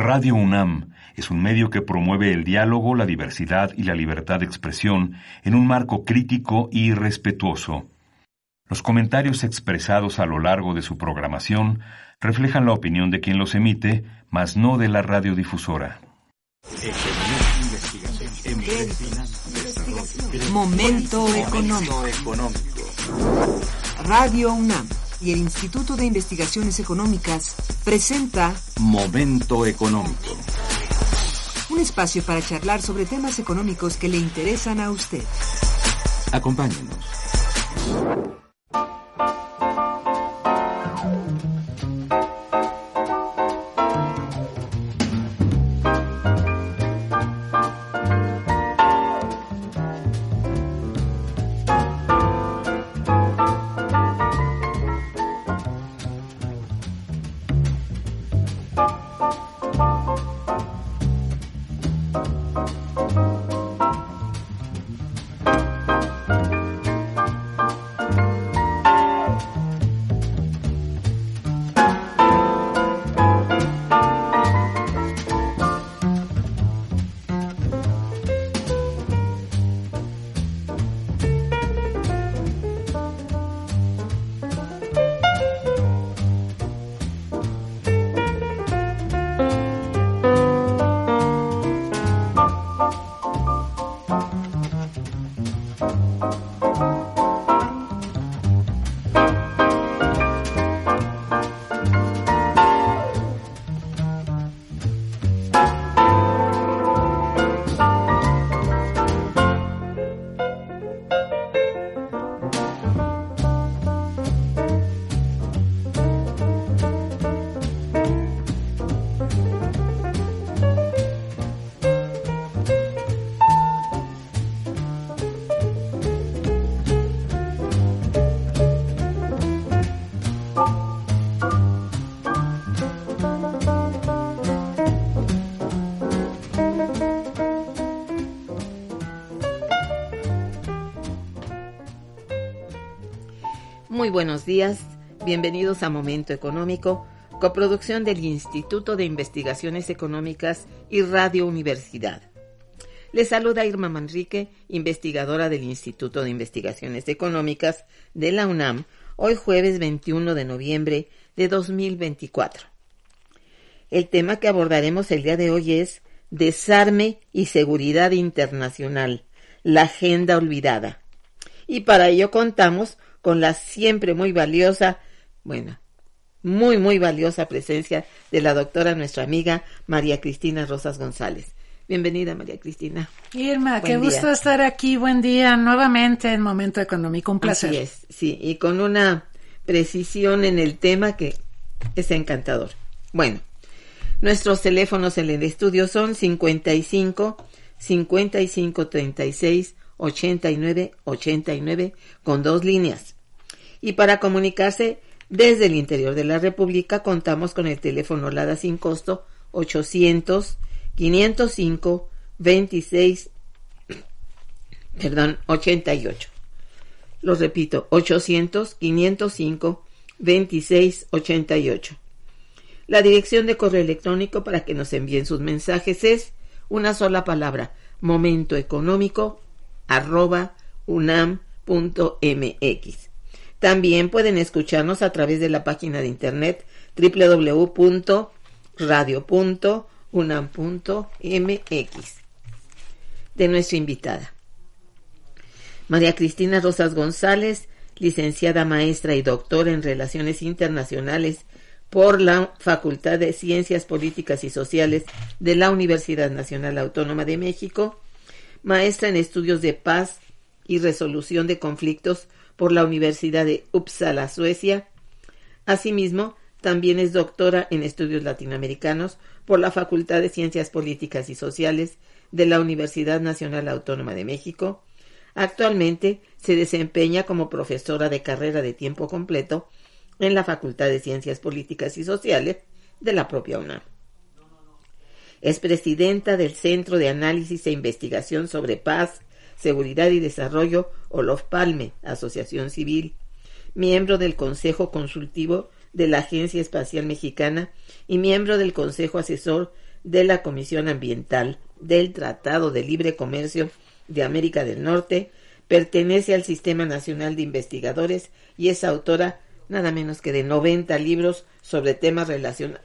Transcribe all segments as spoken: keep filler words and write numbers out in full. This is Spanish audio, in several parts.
Radio UNAM es un medio que promueve el diálogo, la diversidad y la libertad de expresión en un marco crítico y respetuoso. Los comentarios expresados a lo largo de su programación reflejan la opinión de quien los emite, mas no de la radiodifusora. Momento económico. Radio UNAM y el Instituto de Investigaciones Económicas presenta Momento económico. Un espacio para charlar sobre temas económicos que le interesan a usted. Acompáñenos. Muy buenos días, bienvenidos a Momento Económico, coproducción del Instituto de Investigaciones Económicas y Radio Universidad. Les saluda Irma Manrique, investigadora del Instituto de Investigaciones Económicas de la UNAM, hoy jueves veintiuno de noviembre de dos mil veinticuatro. El tema que abordaremos el día de hoy es Desarme y Seguridad Internacional, la Agenda Olvidada. Y para ello contamos con la siempre muy valiosa, bueno, muy, muy valiosa presencia de la doctora, nuestra amiga María Cristina Rosas González. Bienvenida, María Cristina. Irma, Buen qué día. Gusto estar aquí. Buen día nuevamente en Momento Económico. Un placer. Así es, sí, y con una precisión en el tema que es encantador. Bueno, nuestros teléfonos en el estudio son cincuenta y cinco, cincuenta y cinco, treinta y seis, ochenta y nueve, ochenta y nueve con dos líneas. Y para comunicarse desde el interior de la República contamos con el teléfono LADA sin costo ochocientos, quinientos cinco, veintiséis, perdón, ochenta y ocho. Lo repito, ochocientos, quinientos cinco, veintiséis, ochenta y ocho. La dirección de correo electrónico para que nos envíen sus mensajes es una sola palabra, momentoeconómico arroba unam punto mx. También pueden escucharnos a través de la página de internet doble u doble u doble u punto radio punto unam punto mx de nuestra invitada. María Cristina Rosas González, licenciada maestra y doctora en Relaciones Internacionales por la Facultad de Ciencias Políticas y Sociales de la Universidad Nacional Autónoma de México, maestra en Estudios de Paz y Resolución de Conflictos por la Universidad de Uppsala, Suecia. Asimismo, también es doctora en Estudios Latinoamericanos por la Facultad de Ciencias Políticas y Sociales de la Universidad Nacional Autónoma de México. Actualmente se desempeña como profesora de carrera de tiempo completo en la Facultad de Ciencias Políticas y Sociales de la propia UNAM. Es presidenta del Centro de Análisis e Investigación sobre Paz, Seguridad y Desarrollo, Olof Palme, Asociación Civil, miembro del Consejo Consultivo de la Agencia Espacial Mexicana y miembro del Consejo Asesor de la Comisión Ambiental del Tratado de Libre Comercio de América del Norte, pertenece al Sistema Nacional de Investigadores y es autora nada menos que de noventa libros sobre temas relacion...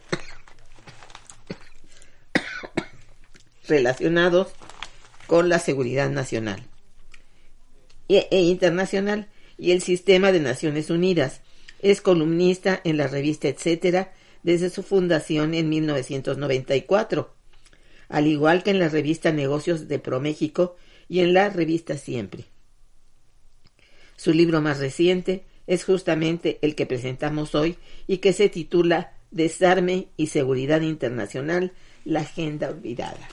relacionados con la seguridad nacional e internacional y el sistema de Naciones Unidas. Es columnista en la revista Etcétera desde su fundación en mil novecientos noventa y cuatro, al igual que en la revista Negocios de ProMéxico y en la revista Siempre. Su libro más reciente es justamente el que presentamos hoy y que se titula Desarme y Seguridad Internacional, la Agenda Olvidada.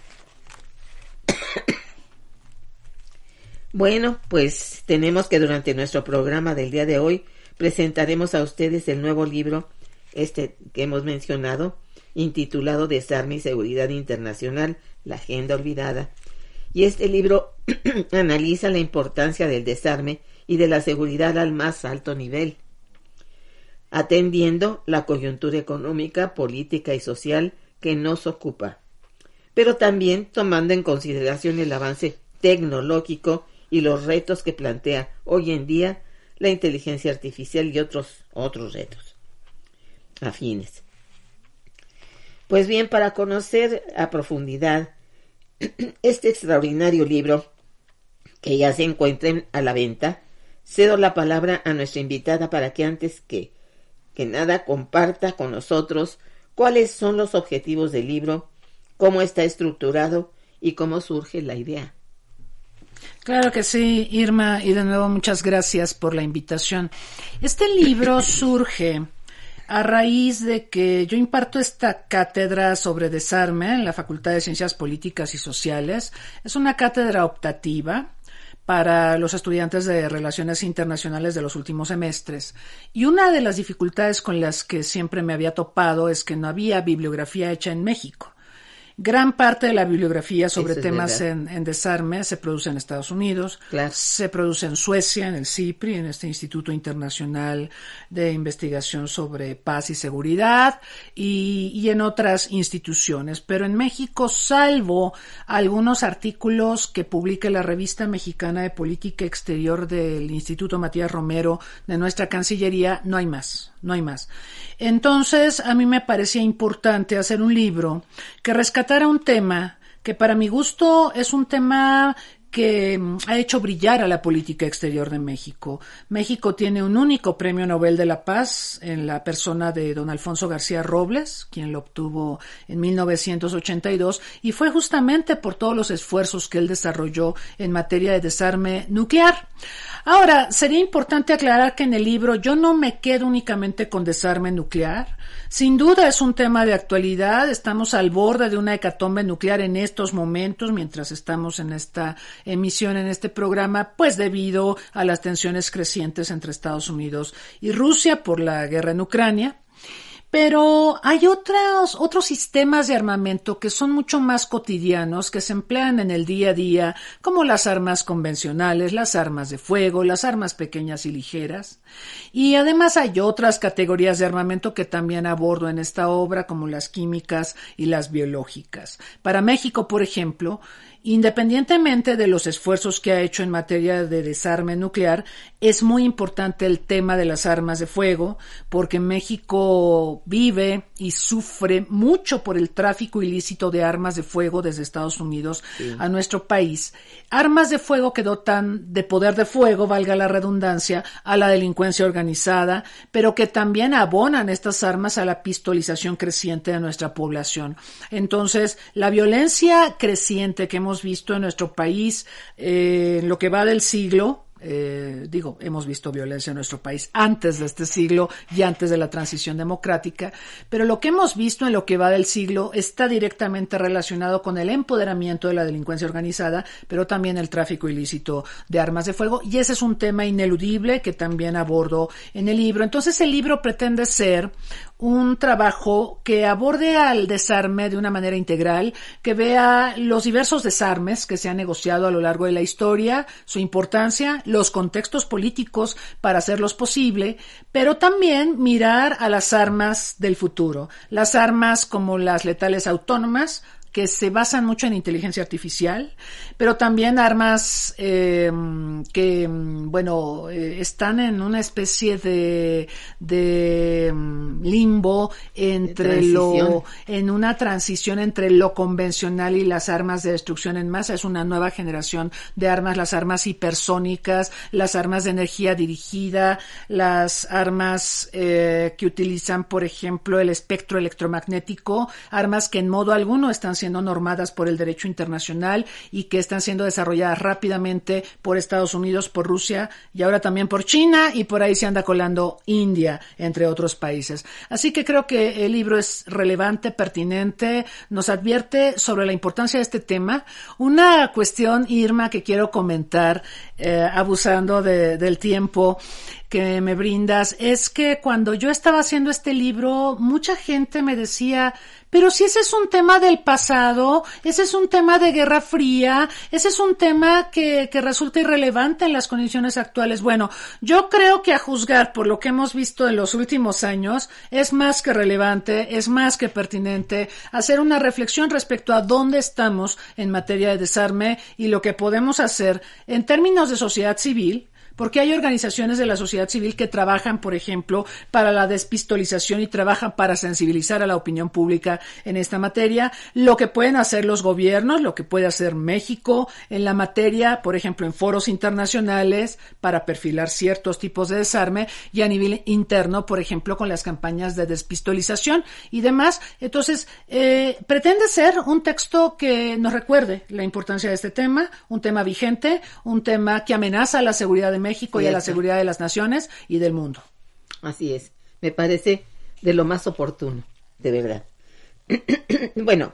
Bueno, pues tenemos que durante nuestro programa del día de hoy presentaremos a ustedes el nuevo libro, este que hemos mencionado, intitulado Desarme y Seguridad Internacional, la Agenda Olvidada. Y este libro analiza la importancia del desarme y de la seguridad al más alto nivel, atendiendo la coyuntura económica, política y social que nos ocupa, pero también tomando en consideración el avance tecnológico y los retos que plantea hoy en día la inteligencia artificial y otros, otros retos afines. Pues bien, para conocer a profundidad este extraordinario libro que ya se encuentra a la venta, cedo la palabra a nuestra invitada para que antes que, que nada comparta con nosotros cuáles son los objetivos del libro, cómo está estructurado y cómo surge la idea. Claro que sí, Irma, y de nuevo muchas gracias por la invitación. Este libro surge a raíz de que yo imparto esta cátedra sobre desarme en la Facultad de Ciencias Políticas y Sociales. Es una cátedra optativa para los estudiantes de Relaciones Internacionales de los últimos semestres. Y una de las dificultades con las que siempre me había topado es que no había bibliografía hecha en México. Gran parte de la bibliografía sobre Eso temas en, en desarme se produce en Estados Unidos, claro. Se produce en Suecia, en el CIPRI, en este Instituto Internacional de Investigación sobre Paz y Seguridad, y, y en otras instituciones. Pero en México, salvo algunos artículos que publica la Revista Mexicana de Política Exterior del Instituto Matías Romero de nuestra Cancillería, no hay más. No hay más. Entonces, a mí me parecía importante hacer un libro que rescatara un tema que para mi gusto es un tema que ha hecho brillar a la política exterior de México. México tiene un único premio Nobel de la Paz en la persona de don Alfonso García Robles, quien lo obtuvo en mil novecientos ochenta y dos, y fue justamente por todos los esfuerzos que él desarrolló en materia de desarme nuclear. Ahora, sería importante aclarar que en el libro yo no me quedo únicamente con desarme nuclear. Sin duda es un tema de actualidad. Estamos al borde de una hecatombe nuclear en estos momentos, mientras estamos en esta emisión, en este programa, pues debido a las tensiones crecientes entre Estados Unidos y Rusia por la guerra en Ucrania. Pero hay otros, otros sistemas de armamento que son mucho más cotidianos, que se emplean en el día a día, como las armas convencionales, las armas de fuego, las armas pequeñas y ligeras. Y además hay otras categorías de armamento que también abordo en esta obra, como las químicas y las biológicas. Para México, por ejemplo, independientemente de los esfuerzos que ha hecho en materia de desarme nuclear, es muy importante el tema de las armas de fuego, porque México vive y sufre mucho por el tráfico ilícito de armas de fuego desde Estados Unidos sí. a nuestro país. Armas de fuego que dotan de poder de fuego, valga la redundancia, a la delincuencia organizada, pero que también abonan estas armas a la pistolización creciente de nuestra población. Entonces, la violencia creciente que hemos visto en nuestro país eh, en lo que va del siglo, Eh, digo, hemos visto violencia en nuestro país antes de este siglo y antes de la transición democrática, pero lo que hemos visto en lo que va del siglo está directamente relacionado con el empoderamiento de la delincuencia organizada, pero también el tráfico ilícito de armas de fuego, y ese es un tema ineludible que también abordo en el libro. Entonces el libro pretende ser un trabajo que aborde al desarme de una manera integral, que vea los diversos desarmes que se han negociado a lo largo de la historia, su importancia, los contextos políticos para hacerlos posible, pero también mirar a las armas del futuro, las armas como las letales autónomas, que se basan mucho en inteligencia artificial, pero también armas eh, que, bueno, eh, están en una especie de, de limbo entre lo, en una transición entre lo convencional y las armas de destrucción en masa. Es una nueva generación de armas, las armas hipersónicas, las armas de energía dirigida, las armas eh, que utilizan, por ejemplo, el espectro electromagnético, armas que en modo alguno están siendo siendo normadas por el derecho internacional y que están siendo desarrolladas rápidamente por Estados Unidos, por Rusia y ahora también por China, y por ahí se anda colando India, entre otros países. Así que creo que el libro es relevante, pertinente, nos advierte sobre la importancia de este tema. Una cuestión, Irma, que quiero comentar, eh, abusando de, del tiempo que me brindas, es que cuando yo estaba haciendo este libro, mucha gente me decía, pero si ese es un tema del pasado, ese es un tema de Guerra Fría, ese es un tema que, que resulta irrelevante en las condiciones actuales. Bueno, yo creo que a juzgar por lo que hemos visto en los últimos años, es más que relevante, es más que pertinente hacer una reflexión respecto a dónde estamos en materia de desarme y lo que podemos hacer en términos de sociedad civil, porque hay organizaciones de la sociedad civil que trabajan, por ejemplo, para la despistolización y trabajan para sensibilizar a la opinión pública en esta materia, lo que pueden hacer los gobiernos, lo que puede hacer México en la materia, por ejemplo, en foros internacionales para perfilar ciertos tipos de desarme, y a nivel interno, por ejemplo, con las campañas de despistolización y demás. Entonces, eh, pretende ser un texto que nos recuerde la importancia de este tema, un tema vigente, un tema que amenaza la seguridad de México y a la seguridad de las naciones y del mundo. Así es, me parece de lo más oportuno, de verdad. Bueno,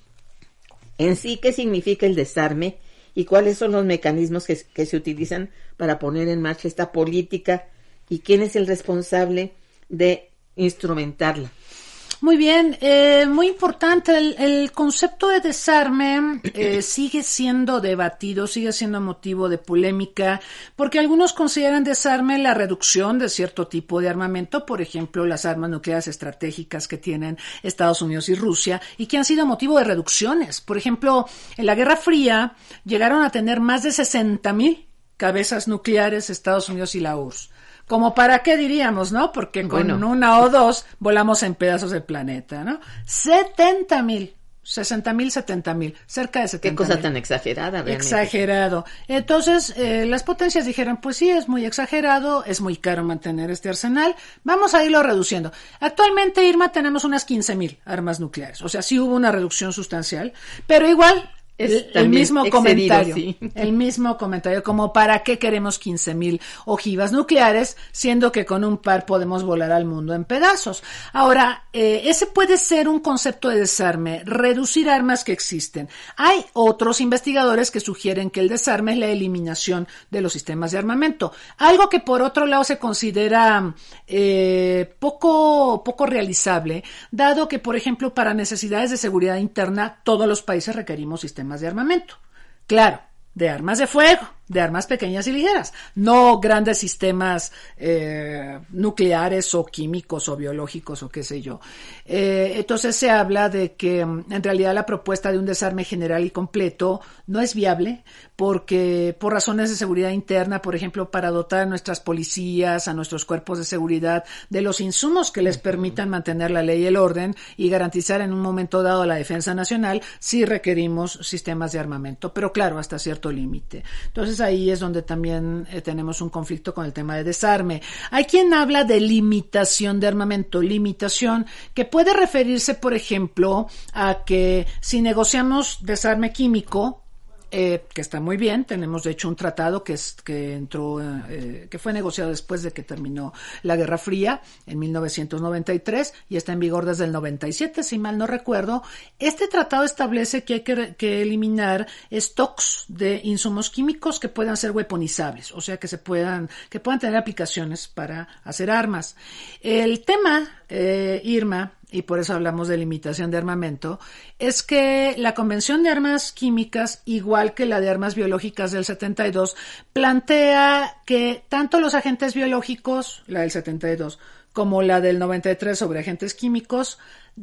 en sí, ¿qué significa el desarme y cuáles son los mecanismos que, que se utilizan para poner en marcha esta política y quién es el responsable de instrumentarla? Muy bien, eh, muy importante, el, el concepto de desarme eh, sigue siendo debatido, sigue siendo motivo de polémica, porque algunos consideran desarme la reducción de cierto tipo de armamento, por ejemplo, las armas nucleares estratégicas que tienen Estados Unidos y Rusia, y que han sido motivo de reducciones. Por ejemplo, en la Guerra Fría llegaron a tener más de sesenta mil cabezas nucleares Estados Unidos y la U R S S. Como para qué diríamos, ¿no? Porque con bueno. una o dos volamos en pedazos el planeta, ¿no? setenta mil, sesenta mil, setenta mil, cerca de setenta mil. Qué cosa tan exagerada, realmente. Exagerado. Entonces, eh, las potencias dijeron, pues sí, es muy exagerado, es muy caro mantener este arsenal, vamos a irlo reduciendo. Actualmente, Irma, tenemos unas quince mil armas nucleares, o sea, sí hubo una reducción sustancial, pero igual... El, el mismo excedido, comentario, sí. el mismo comentario, como para qué queremos quince mil ojivas nucleares, siendo que con un par podemos volar al mundo en pedazos. Ahora, eh, ese puede ser un concepto de desarme, reducir armas que existen. Hay otros investigadores que sugieren que el desarme es la eliminación de los sistemas de armamento, algo que por otro lado se considera eh, poco, poco realizable, dado que, por ejemplo, para necesidades de seguridad interna, todos los países requerimos sistemas de armamento. Claro, de armas de fuego, de armas pequeñas y ligeras, no grandes sistemas eh, nucleares o químicos o biológicos o qué sé yo. Eh, entonces se habla de que en realidad la propuesta de un desarme general y completo no es viable porque por razones de seguridad interna, por ejemplo, para dotar a nuestras policías, a nuestros cuerpos de seguridad de los insumos que les permitan mantener la ley y el orden y garantizar en un momento dado la defensa nacional, sí requerimos sistemas de armamento, pero claro, hasta cierto límite. Entonces ahí es donde también eh, tenemos un conflicto con el tema de desarme. Hay quien habla de limitación de armamento, limitación que puede referirse, por ejemplo, a que si negociamos desarme químico, Eh, que está muy bien, tenemos de hecho un tratado que es que entró, eh, que fue negociado después de que terminó la Guerra Fría en mil novecientos noventa y tres y está en vigor desde el noventa y siete, si mal no recuerdo. Este tratado establece que hay que, que eliminar stocks de insumos químicos que puedan ser weaponizables, o sea que se puedan, que puedan tener aplicaciones para hacer armas. El tema, eh, Irma, y por eso hablamos de limitación de armamento, es que la Convención de Armas Químicas, igual que la de Armas Biológicas del setenta y dos, plantea que tanto los agentes biológicos, la del setenta y dos, como la del noventa y tres sobre agentes químicos,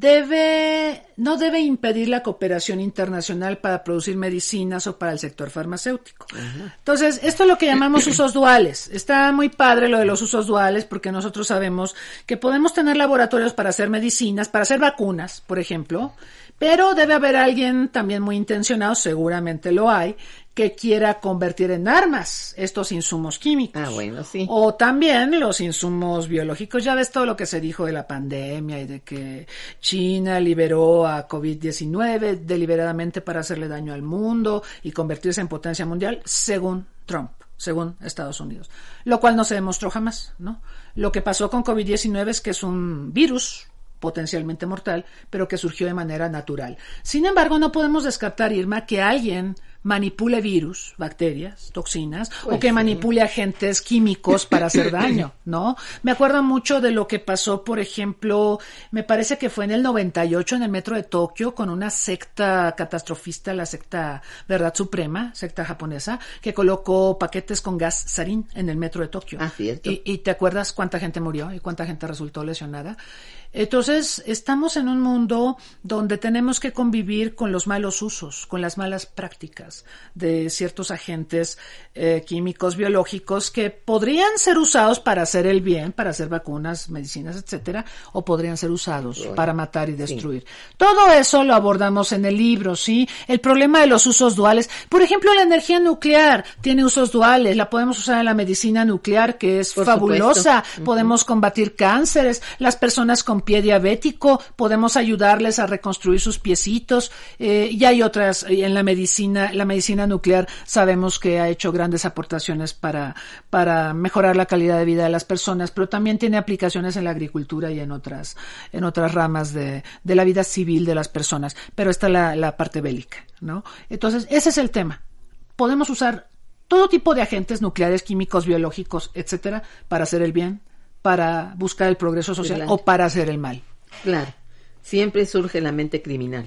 debe, no debe impedir la cooperación internacional para producir medicinas o para el sector farmacéutico. Uh-huh. Entonces, esto es lo que llamamos usos duales. Está muy padre lo de los usos duales porque nosotros sabemos que podemos tener laboratorios para hacer medicinas, para hacer vacunas, por ejemplo, pero debe haber alguien también muy intencionado, seguramente lo hay, que quiera convertir en armas estos insumos químicos. Ah, bueno, sí. O también los insumos biológicos. Ya ves todo lo que se dijo de la pandemia y de que China liberó a COVID diecinueve deliberadamente para hacerle daño al mundo y convertirse en potencia mundial, según Trump, según Estados Unidos. Lo cual no se demostró jamás, ¿no? Lo que pasó con COVID diecinueve es que es un virus potencialmente mortal, pero que surgió de manera natural. Sin embargo, no podemos descartar, Irma, que alguien manipule virus, bacterias, toxinas, pues o que sí. manipule agentes químicos para hacer daño, ¿no? Me acuerdo mucho de lo que pasó, por ejemplo, me parece que fue en el noventa y ocho en el metro de Tokio con una secta catastrofista, la secta Verdad Suprema, secta japonesa, que colocó paquetes con gas sarín en el metro de Tokio. Ah, cierto. Y, y ¿te acuerdas cuánta gente murió y cuánta gente resultó lesionada? Entonces, estamos en un mundo donde tenemos que convivir con los malos usos, con las malas prácticas de ciertos agentes eh, químicos, biológicos, que podrían ser usados para hacer el bien, para hacer vacunas, medicinas, etcétera, o podrían ser usados bueno, para matar y destruir. Sí. Todo eso lo abordamos en el libro, ¿sí? El problema de los usos duales. Por ejemplo, la energía nuclear tiene usos duales. La podemos usar en la medicina nuclear, que es Por fabulosa. Uh-huh. Podemos combatir cánceres. Las personas con pie diabético, podemos ayudarles a reconstruir sus piecitos, eh, y hay otras, en la medicina, la medicina nuclear sabemos que ha hecho grandes aportaciones para, para mejorar la calidad de vida de las personas, pero también tiene aplicaciones en la agricultura y en otras, en otras ramas de, de la vida civil de las personas, pero está la, la parte bélica, ¿no? Entonces, ese es el tema. Podemos usar todo tipo de agentes nucleares, químicos, biológicos, etcétera, para hacer el bien, para buscar el progreso social, claro, o para hacer el mal. Claro, siempre surge la mente criminal.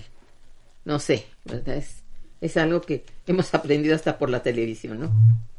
No sé, ¿verdad? Es, es algo que hemos aprendido hasta por la televisión, ¿no?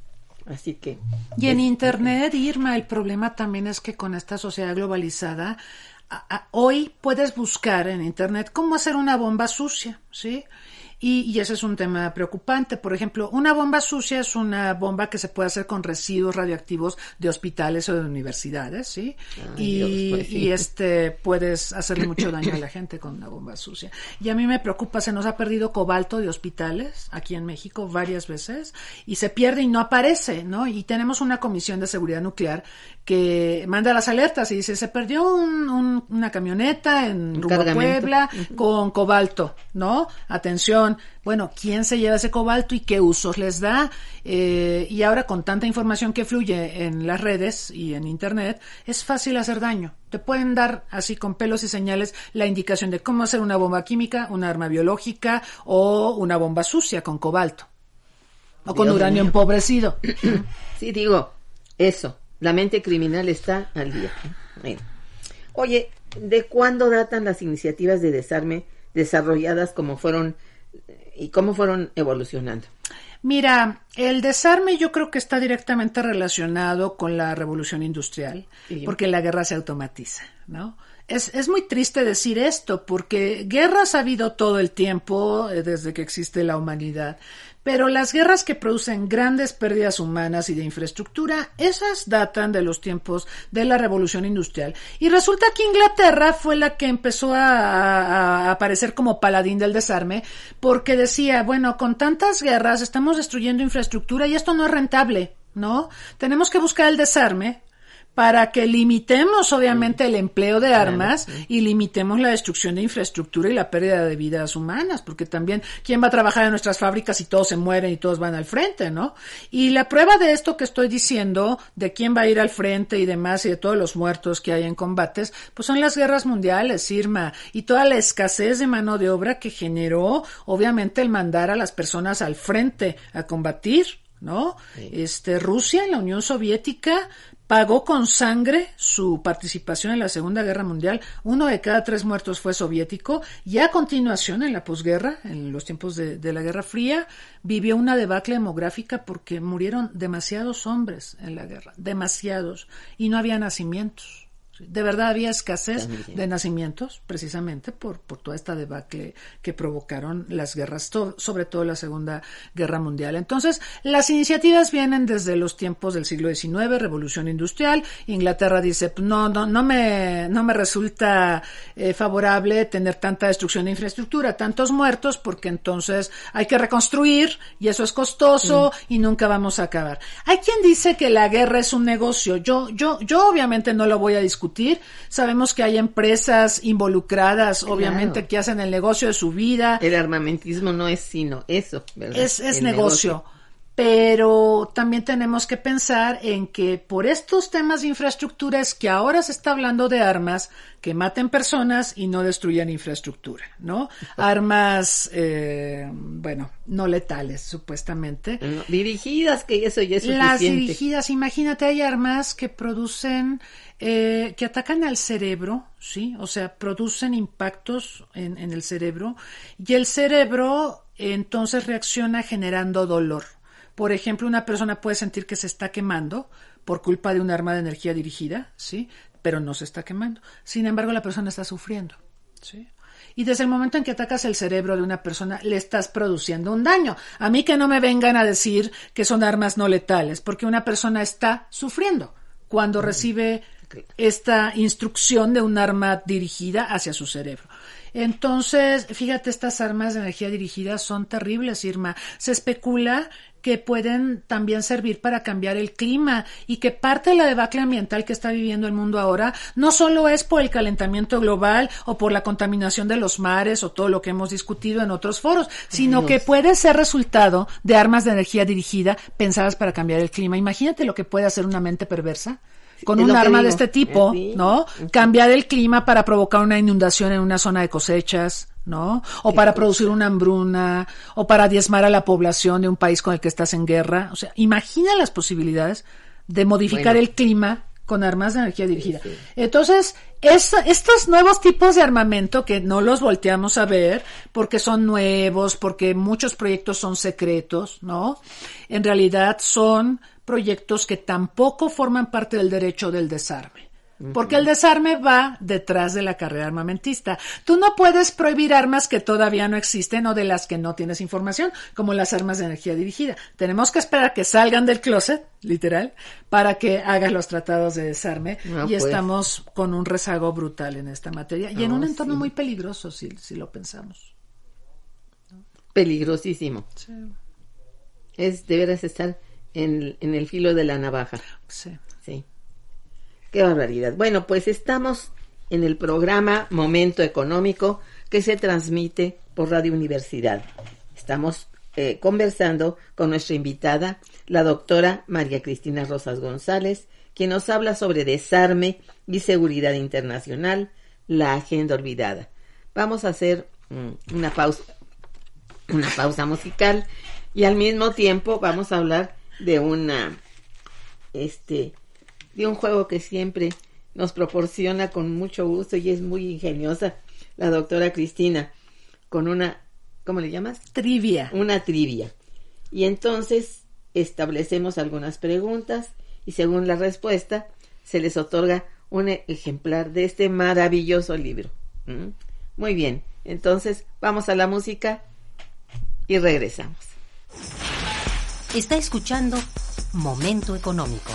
Así que... Y en es, Internet, Irma, el problema también es que con esta sociedad globalizada, a, a, hoy puedes buscar en Internet cómo hacer una bomba sucia, ¿sí? Y, y ese es un tema preocupante. Por ejemplo, una bomba sucia es una bomba que se puede hacer con residuos radioactivos de hospitales o de universidades, ¿sí? Ay, y, Dios, pues, sí. y este puedes hacerle mucho daño a la gente con una bomba sucia. Y a mí me preocupa, se nos ha perdido cobalto de hospitales aquí en México varias veces y se pierde y no aparece, ¿no? Y tenemos una comisión de seguridad nuclear que manda las alertas y dice, se perdió un, un, una camioneta en rumbo a Puebla con cobalto, ¿no? Atención. Bueno, ¿quién se lleva ese cobalto y qué usos les da? Eh, y ahora con tanta información que fluye en las redes y en Internet, es fácil hacer daño. Te pueden dar así con pelos y señales la indicación de cómo hacer una bomba química, una arma biológica o una bomba sucia con cobalto. O con Dios uranio mío. Empobrecido. Sí, digo, eso. La mente criminal está al día. Bueno. Oye, ¿de cuándo datan las iniciativas de desarme desarrolladas como fueron y cómo fueron evolucionando? Mira, el desarme yo creo que está directamente relacionado con la revolución industrial, sí, porque la guerra se automatiza, ¿no? Es, es muy triste decir esto, porque guerras ha habido todo el tiempo, eh, desde que existe la humanidad, pero las guerras que producen grandes pérdidas humanas y de infraestructura, esas datan de los tiempos de la revolución industrial. Y resulta que Inglaterra fue la que empezó a, a, a aparecer como paladín del desarme, porque decía, bueno, con tantas guerras estamos destruyendo infraestructura y esto no es rentable, ¿no? Tenemos que buscar el desarme para que limitemos obviamente el empleo de armas y limitemos la destrucción de infraestructura y la pérdida de vidas humanas, porque también ¿quién va a trabajar en nuestras fábricas si todos se mueren y todos van al frente, no? Y la prueba de esto que estoy diciendo, de quién va a ir al frente y demás, y de todos los muertos que hay en combates, pues son las guerras mundiales, Irma, y toda la escasez de mano de obra que generó obviamente el mandar a las personas al frente a combatir, ¿no? Sí. Este, Rusia, la Unión Soviética, pagó con sangre su participación en la Segunda Guerra Mundial. Uno de cada tres muertos fue soviético, y a continuación, en la posguerra, en los tiempos de, de la Guerra Fría, vivió una debacle demográfica porque murieron demasiados hombres en la guerra, demasiados, y no había nacimientos, De verdad había escasez También. de nacimientos, precisamente por, por toda esta debacle que provocaron las guerras, to- sobre todo la Segunda Guerra Mundial. Entonces, las iniciativas vienen desde los tiempos del siglo diecinueve, Revolución Industrial. Inglaterra dice, pues, no, no, no me, no me resulta eh, favorable tener tanta destrucción de infraestructura, tantos muertos, porque entonces hay que reconstruir y eso es costoso mm. y nunca vamos a acabar. Hay quien dice que la guerra es un negocio. Yo, yo, yo obviamente no lo voy a discutir. Sabemos que hay empresas involucradas, claro. obviamente, que hacen el negocio de su vida. El armamentismo no es sino eso, ¿verdad? Es, es el negocio. negocio. Pero también tenemos que pensar en que por estos temas de infraestructura es que ahora se está hablando de armas que maten personas y no destruyan infraestructura, ¿no? Armas, eh, bueno, no letales, supuestamente. No, dirigidas, que eso ya es suficiente. Las dirigidas, imagínate, hay armas que producen, eh, que atacan al cerebro, ¿sí? O sea, producen impactos en, en el cerebro y el cerebro entonces reacciona generando dolor. Por ejemplo, una persona puede sentir que se está quemando por culpa de un arma de energía dirigida, ¿sí? Pero no se está quemando. Sin embargo, la persona está sufriendo, ¿sí? Y desde el momento en que atacas el cerebro de una persona, le estás produciendo un daño. A mí que no me vengan a decir que son armas no letales, porque una persona está sufriendo cuando mm. recibe esta instrucción de un arma dirigida hacia su cerebro. Entonces, fíjate, estas armas de energía dirigida son terribles, Irma. Se especula que pueden también servir para cambiar el clima y que parte de la debacle ambiental que está viviendo el mundo ahora no solo es por el calentamiento global o por la contaminación de los mares o todo lo que hemos discutido en otros foros, sino Dios. que puede ser resultado de armas de energía dirigida pensadas para cambiar el clima. Imagínate lo que puede hacer una mente perversa con un arma de este tipo, ¿no? Cambiar el clima para provocar una inundación en una zona de cosechas, ¿no? O para producir una hambruna, o para diezmar a la población de un país con el que estás en guerra. O sea, imagina las posibilidades de modificar bueno. el clima con armas de energía dirigida. Sí, sí. Entonces, es, estos nuevos tipos de armamento que no los volteamos a ver porque son nuevos, porque muchos proyectos son secretos, ¿no? En realidad son proyectos que tampoco forman parte del derecho del desarme. Porque el desarme va detrás de la carrera armamentista. Tú no puedes prohibir armas que todavía no existen o de las que no tienes información, como las armas de energía dirigida. Tenemos que esperar que salgan del closet, literal, para que hagas los tratados de desarme. No, y pues. estamos con un rezago brutal en esta materia. Y oh, en un entorno sí. muy peligroso, si, si lo pensamos. Peligrosísimo. Sí. Es, deberás estar en, en el filo de la navaja. Sí. Sí. Qué barbaridad. Bueno, pues estamos en el programa Momento Económico que se transmite por Radio Universidad. Estamos eh, conversando con nuestra invitada, la doctora María Cristina Rosas González, quien nos habla sobre desarme y seguridad internacional, la agenda olvidada. Vamos a hacer mm, una pausa, una pausa musical y al mismo tiempo vamos a hablar de una, este... de un juego que siempre nos proporciona con mucho gusto y es muy ingeniosa la doctora Cristina, con una, ¿cómo le llamas? Trivia. Una trivia. Y entonces establecemos algunas preguntas y según la respuesta se les otorga un ejemplar de este maravilloso libro. ¿Mm? Muy bien, entonces vamos a la música y regresamos. Está escuchando Momento Económico.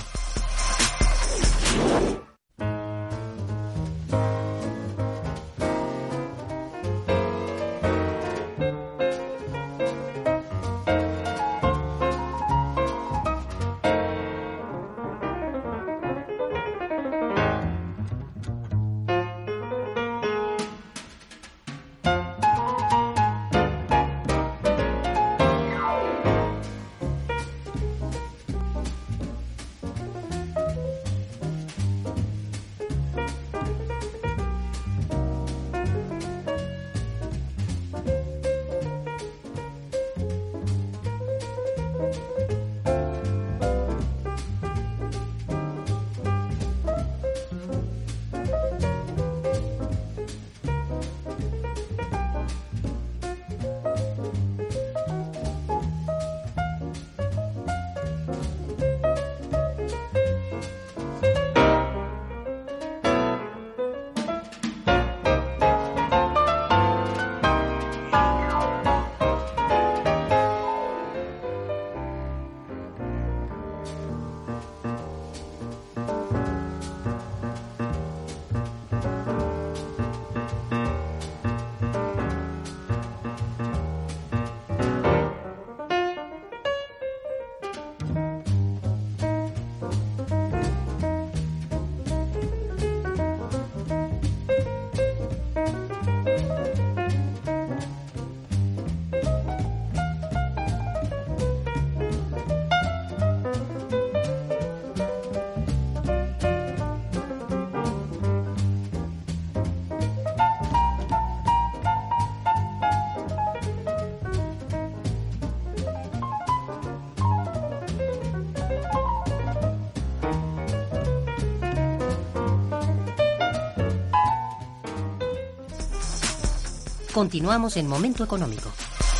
Continuamos en Momento Económico.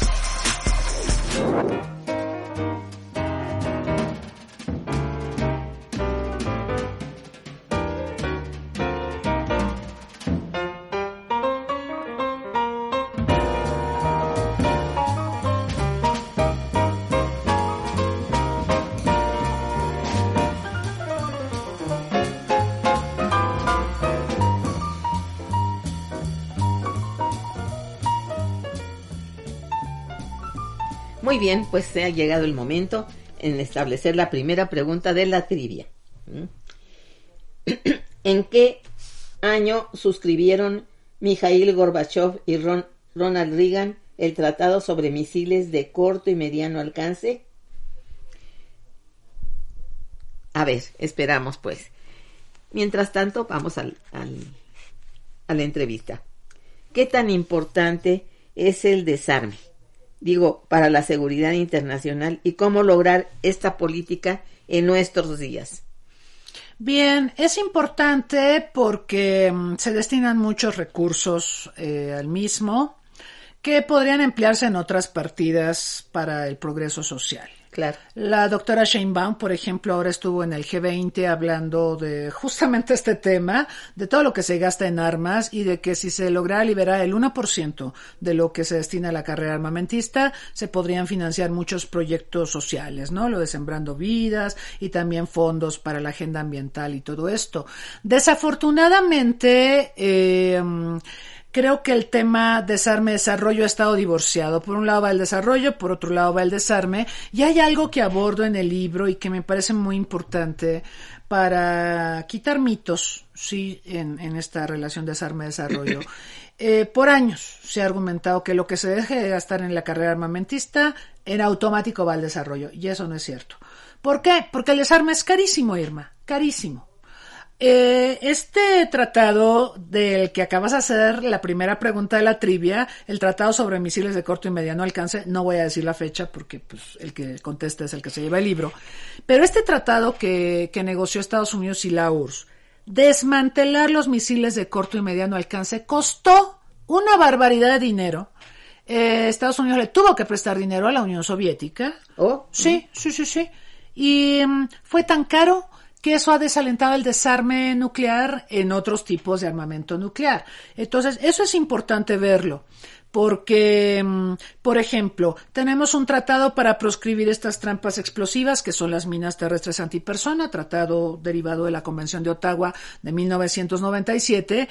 Muy bien, pues se ha llegado el momento en establecer la primera pregunta de la trivia. ¿En qué año suscribieron Mikhail Gorbachev y Ron, Ronald Reagan el Tratado sobre Misiles de Corto y Mediano Alcance? A ver, esperamos pues. Mientras tanto, vamos al, al, a la entrevista. ¿Qué tan importante es el desarme? Digo, para la seguridad internacional y cómo lograr esta política en nuestros días. Bien, es importante porque um, se destinan muchos recursos eh, al mismo que podrían emplearse en otras partidas para el progreso social. Claro. La doctora Sheinbaum, por ejemplo, ahora estuvo en el G veinte hablando de justamente este tema, de todo lo que se gasta en armas y de que si se lograra liberar el uno por ciento de lo que se destina a la carrera armamentista, se podrían financiar muchos proyectos sociales, ¿no? Lo de Sembrando Vidas y también fondos para la agenda ambiental y todo esto. Desafortunadamente, eh, creo que el tema desarme-desarrollo ha estado divorciado. Por un lado va el desarrollo, por otro lado va el desarme. Y hay algo que abordo en el libro y que me parece muy importante para quitar mitos, sí, en, en esta relación desarme-desarrollo. Eh, por años se ha argumentado que lo que se deje de gastar en la carrera armamentista en automático va al desarrollo. Y eso no es cierto. ¿Por qué? Porque el desarme es carísimo, Irma. Carísimo. Eh, este tratado del que acabas de hacer la primera pregunta de la trivia, el tratado sobre misiles de corto y mediano alcance, no voy a decir la fecha porque pues el que contesta es el que se lleva el libro, pero este tratado que, que negoció Estados Unidos y la U R S S, desmantelar los misiles de corto y mediano alcance costó una barbaridad de dinero. Eh, Estados Unidos le tuvo que prestar dinero a la Unión Soviética. Oh, sí, mm. sí, sí, sí. Y um, fue tan caro que eso ha desalentado el desarme nuclear en otros tipos de armamento nuclear. Entonces, eso es importante verlo, porque, por ejemplo, tenemos un tratado para proscribir estas trampas explosivas, que son las minas terrestres antipersona, tratado derivado de la Convención de Ottawa de mil novecientos noventa y siete,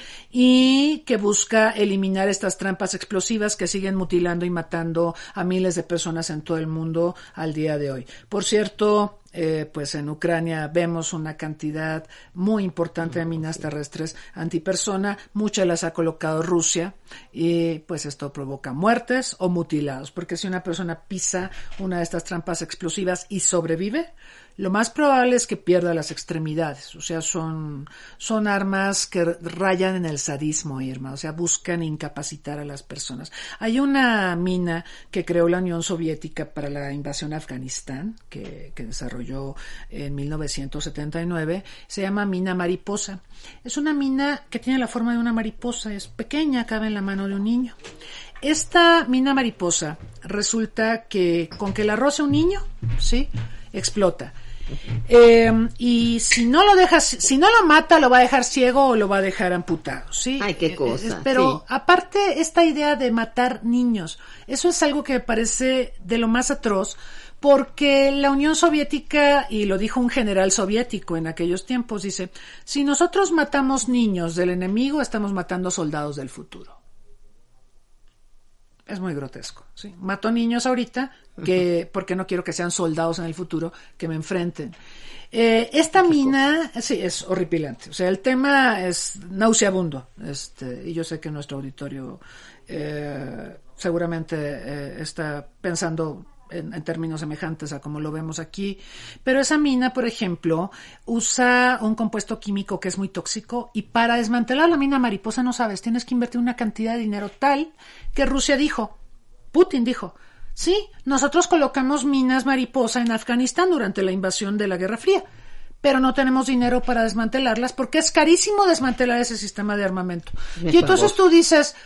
y que busca eliminar estas trampas explosivas que siguen mutilando y matando a miles de personas en todo el mundo al día de hoy. Por cierto, Eh, pues en Ucrania vemos una cantidad muy importante de minas terrestres antipersona, muchas las ha colocado Rusia y pues esto provoca muertes o mutilados, porque si una persona pisa una de estas trampas explosivas y sobrevive, lo más probable es que pierda las extremidades, o sea, son, son armas que rayan en el sadismo, Irma, o sea, buscan incapacitar a las personas. Hay una mina que creó la Unión Soviética para la invasión a Afganistán, que, que desarrolló en mil novecientos setenta y nueve, se llama mina mariposa. Es una mina que tiene la forma de una mariposa, es pequeña, cabe en la mano de un niño. Esta mina mariposa resulta que con que la roce un niño, ¿sí?, explota. Eh, y si no lo dejas, si no lo mata, lo va a dejar ciego o lo va a dejar amputado, ¿sí? Ay, qué cosa. Eh, pero sí. Aparte, esta idea de matar niños, eso es algo que me parece de lo más atroz, porque la Unión Soviética, y lo dijo un general soviético en aquellos tiempos, dice, si nosotros matamos niños del enemigo, estamos matando soldados del futuro. Es muy grotesco, ¿sí? Mato niños ahorita, que porque no quiero que sean soldados en el futuro, que me enfrenten. Eh, esta mina, sí, es horripilante. O sea, el tema es nauseabundo. Este, y yo sé que nuestro auditorio eh, seguramente eh, está pensando en, en términos semejantes a como lo vemos aquí. Pero esa mina, por ejemplo, usa un compuesto químico que es muy tóxico, y para desmantelar la mina mariposa, no sabes, tienes que invertir una cantidad de dinero tal que Rusia dijo, Putin dijo, sí, nosotros colocamos minas mariposa en Afganistán durante la invasión de la Guerra Fría, pero no tenemos dinero para desmantelarlas porque es carísimo desmantelar ese sistema de armamento. Me y entonces favor. tú dices,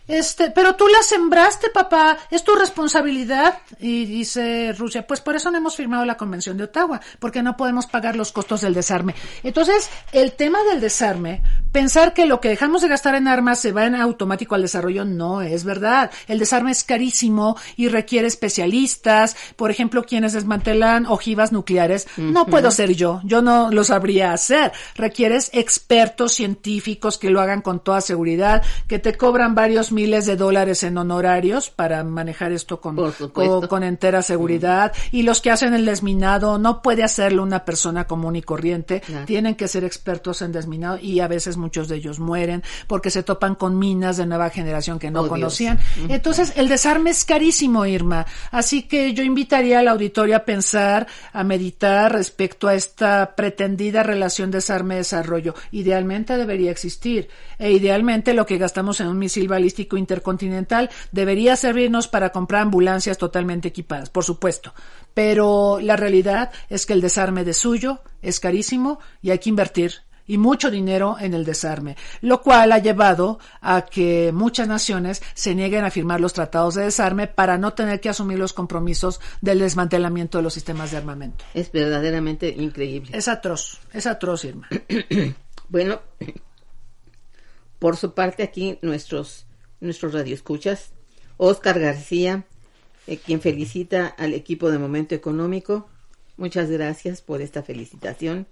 Este, pero tú la sembraste, papá, es tu responsabilidad. Y dice Rusia, pues por eso no hemos firmado la Convención de Ottawa, porque no podemos pagar los costos del desarme. Entonces, el tema del desarme, pensar que lo que dejamos de gastar en armas se va en automático al desarrollo, no es verdad. El desarme es carísimo y requiere especialistas, por ejemplo, quienes desmantelan ojivas nucleares. Uh-huh. No puedo ser yo, yo no lo sabría hacer. Requieres expertos científicos que lo hagan con toda seguridad, que te cobran varios miles de dólares en honorarios para manejar esto con, con, con entera seguridad. Mm. Y los que hacen el desminado, no puede hacerlo una persona común y corriente. Claro. Tienen que ser expertos en desminado y a veces muchos de ellos mueren porque se topan con minas de nueva generación que no oh, conocían. Mm. Entonces, el desarme es carísimo, Irma. Así que yo invitaría al auditorio a pensar, a meditar respecto a esta pretendida relación desarme-desarrollo. Idealmente debería existir. E idealmente lo que gastamos en un misil balístico intercontinental debería servirnos para comprar ambulancias totalmente equipadas, por supuesto, pero la realidad es que el desarme de suyo es carísimo y hay que invertir y mucho dinero en el desarme, lo cual ha llevado a que muchas naciones se nieguen a firmar los tratados de desarme para no tener que asumir los compromisos del desmantelamiento de los sistemas de armamento. Es verdaderamente increíble. Es atroz, es atroz, Irma. Bueno, por su parte aquí nuestros nuestros radioescuchas, Oscar García, eh, quien felicita al equipo de Momento Económico. Muchas gracias por esta felicitación.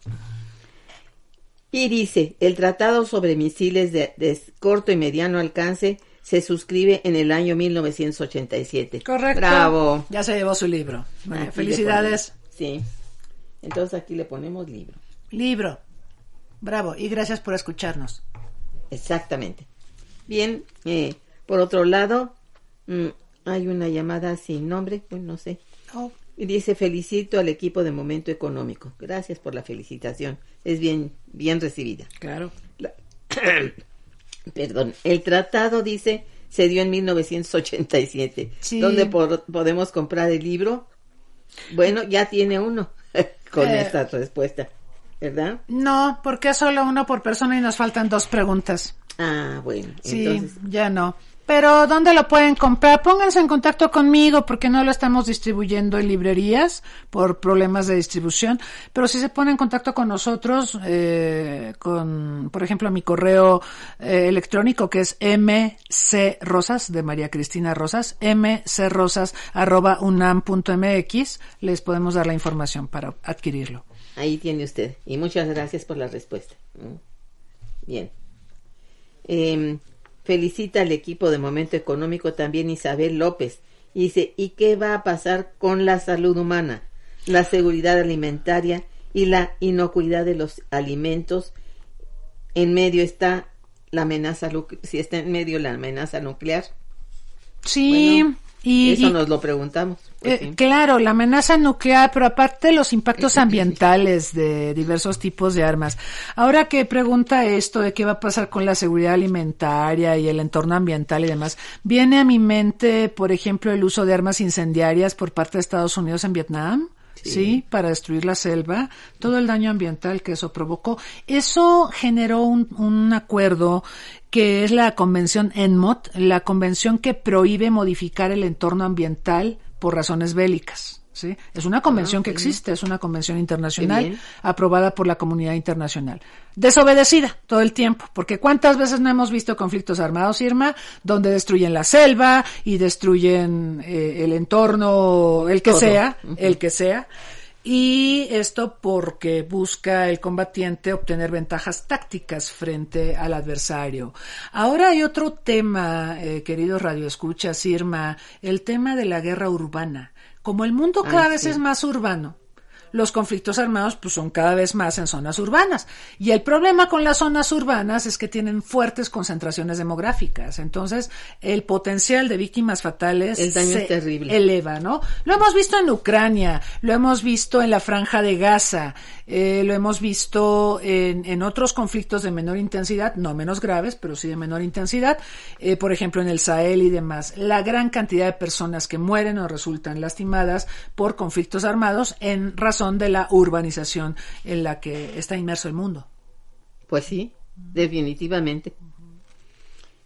Y dice, el tratado sobre misiles de, de corto y mediano alcance se suscribe en el año mil novecientos ochenta y siete. Correcto. Bravo. Ya se llevó su libro. Bueno, felicidades. Sí. Entonces aquí le ponemos libro. Libro. Bravo. Y gracias por escucharnos. Exactamente. Bien, eh, por otro lado, mmm, hay una llamada sin nombre, pues no sé. Oh. Y dice, felicito al equipo de Momento Económico. Gracias por la felicitación. Es bien, bien recibida. Claro. La, perdón. El tratado, dice, se dio en mil novecientos ochenta y siete. Sí. ¿Dónde por, podemos comprar el libro? Bueno, ya tiene uno con eh. esta respuesta, ¿verdad? No, porque es solo uno por persona y nos faltan dos preguntas. Ah, bueno. Sí, entonces... ya no. Pero, ¿dónde lo pueden comprar? Pónganse en contacto conmigo porque no lo estamos distribuyendo en librerías por problemas de distribución. Pero si se ponen en contacto con nosotros, eh, con, por ejemplo, mi correo eh, electrónico que es mcrosas, de María Cristina Rosas, mcrosas arroba unam punto mx, les podemos dar la información para adquirirlo. Ahí tiene usted. Y muchas gracias por la respuesta. Bien. Eh, felicita al equipo de Momento Económico también Isabel López. Y dice, ¿y qué va a pasar con la salud humana, la seguridad alimentaria y la inocuidad de los alimentos? En medio está la amenaza, si está en medio la amenaza nuclear. Sí. Bueno, y, eso y, nos lo preguntamos. Pues, eh, sí. Claro, la amenaza nuclear, pero aparte los impactos ambientales de diversos tipos de armas. Ahora que pregunta esto de qué va a pasar con la seguridad alimentaria y el entorno ambiental y demás, viene a mi mente, por ejemplo, el uso de armas incendiarias por parte de Estados Unidos en Vietnam. Sí. sí, para destruir la selva, todo el daño ambiental que eso provocó. Eso generó un, un acuerdo que es la convención N M O T, la convención que prohíbe modificar el entorno ambiental por razones bélicas. ¿Sí? Es una convención ah, que existe, es una convención internacional aprobada por la comunidad internacional. Desobedecida todo el tiempo, porque ¿cuántas veces no hemos visto conflictos armados, Irma, donde destruyen la selva y destruyen eh, el entorno, el que todo. sea, uh-huh. el que sea? Y esto porque busca el combatiente obtener ventajas tácticas frente al adversario. Ahora hay otro tema, eh, queridos radioescuchas, Irma, el tema de la guerra urbana. Como el mundo cada Ay, vez sí. es más urbano, los conflictos armados pues son cada vez más en zonas urbanas. Y el problema con las zonas urbanas es que tienen fuertes concentraciones demográficas. Entonces, el potencial de víctimas fatales el daño se es terrible. eleva, ¿no? Lo hemos visto en Ucrania, lo hemos visto en la Franja de Gaza, eh, lo hemos visto en, en otros conflictos de menor intensidad, no menos graves, pero sí de menor intensidad, eh, por ejemplo en el Sahel y demás. La gran cantidad de personas que mueren o resultan lastimadas por conflictos armados en razón de la urbanización en la que está inmerso el mundo. Pues sí, definitivamente.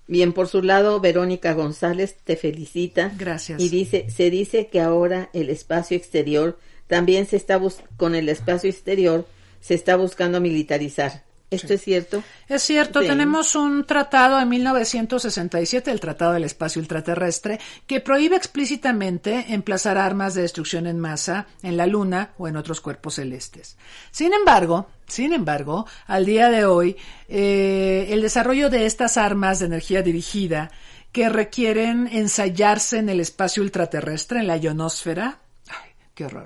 Bien, por su lado, Verónica González te felicita. Gracias. Y dice, se dice que ahora el espacio exterior también se está bus- con el espacio exterior se está buscando militarizar. ¿Esto sí. es cierto? Es cierto, sí. Tenemos un tratado de mil novecientos sesenta y siete, el Tratado del Espacio Ultraterrestre, que prohíbe explícitamente emplazar armas de destrucción en masa en la Luna o en otros cuerpos celestes. Sin embargo, sin embargo, al día de hoy, eh, el desarrollo de estas armas de energía dirigida que requieren ensayarse en el espacio ultraterrestre, en la ionosfera, qué horror.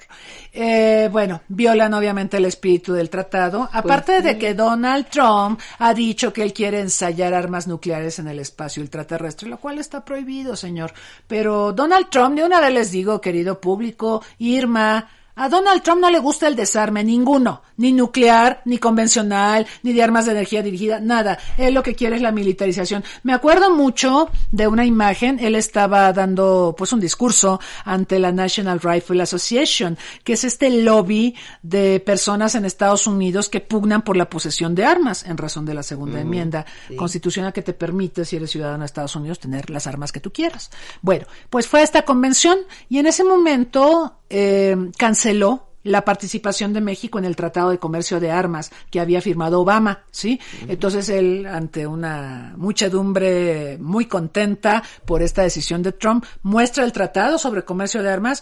Eh, bueno, violan obviamente el espíritu del tratado, aparte pues, de que Donald Trump ha dicho que él quiere ensayar armas nucleares en el espacio ultraterrestre, lo cual está prohibido, señor. Pero Donald Trump, de una vez les digo, querido público, Irma, a Donald Trump no le gusta el desarme, ninguno, ni nuclear, ni convencional, ni de armas de energía dirigida, nada. Él lo que quiere es la militarización. Me acuerdo mucho de una imagen, él estaba dando pues un discurso ante la National Rifle Association, que es este lobby de personas en Estados Unidos que pugnan por la posesión de armas en razón de la segunda mm, enmienda sí. constitucional que te permite, si eres ciudadano de Estados Unidos, tener las armas que tú quieras. Bueno, pues fue a esta convención y en ese momento eh, canceló la participación de México en el Tratado de Comercio de Armas que había firmado Obama, ¿sí? Uh-huh. Entonces él, ante una muchedumbre muy contenta por esta decisión de Trump, muestra el Tratado sobre Comercio de Armas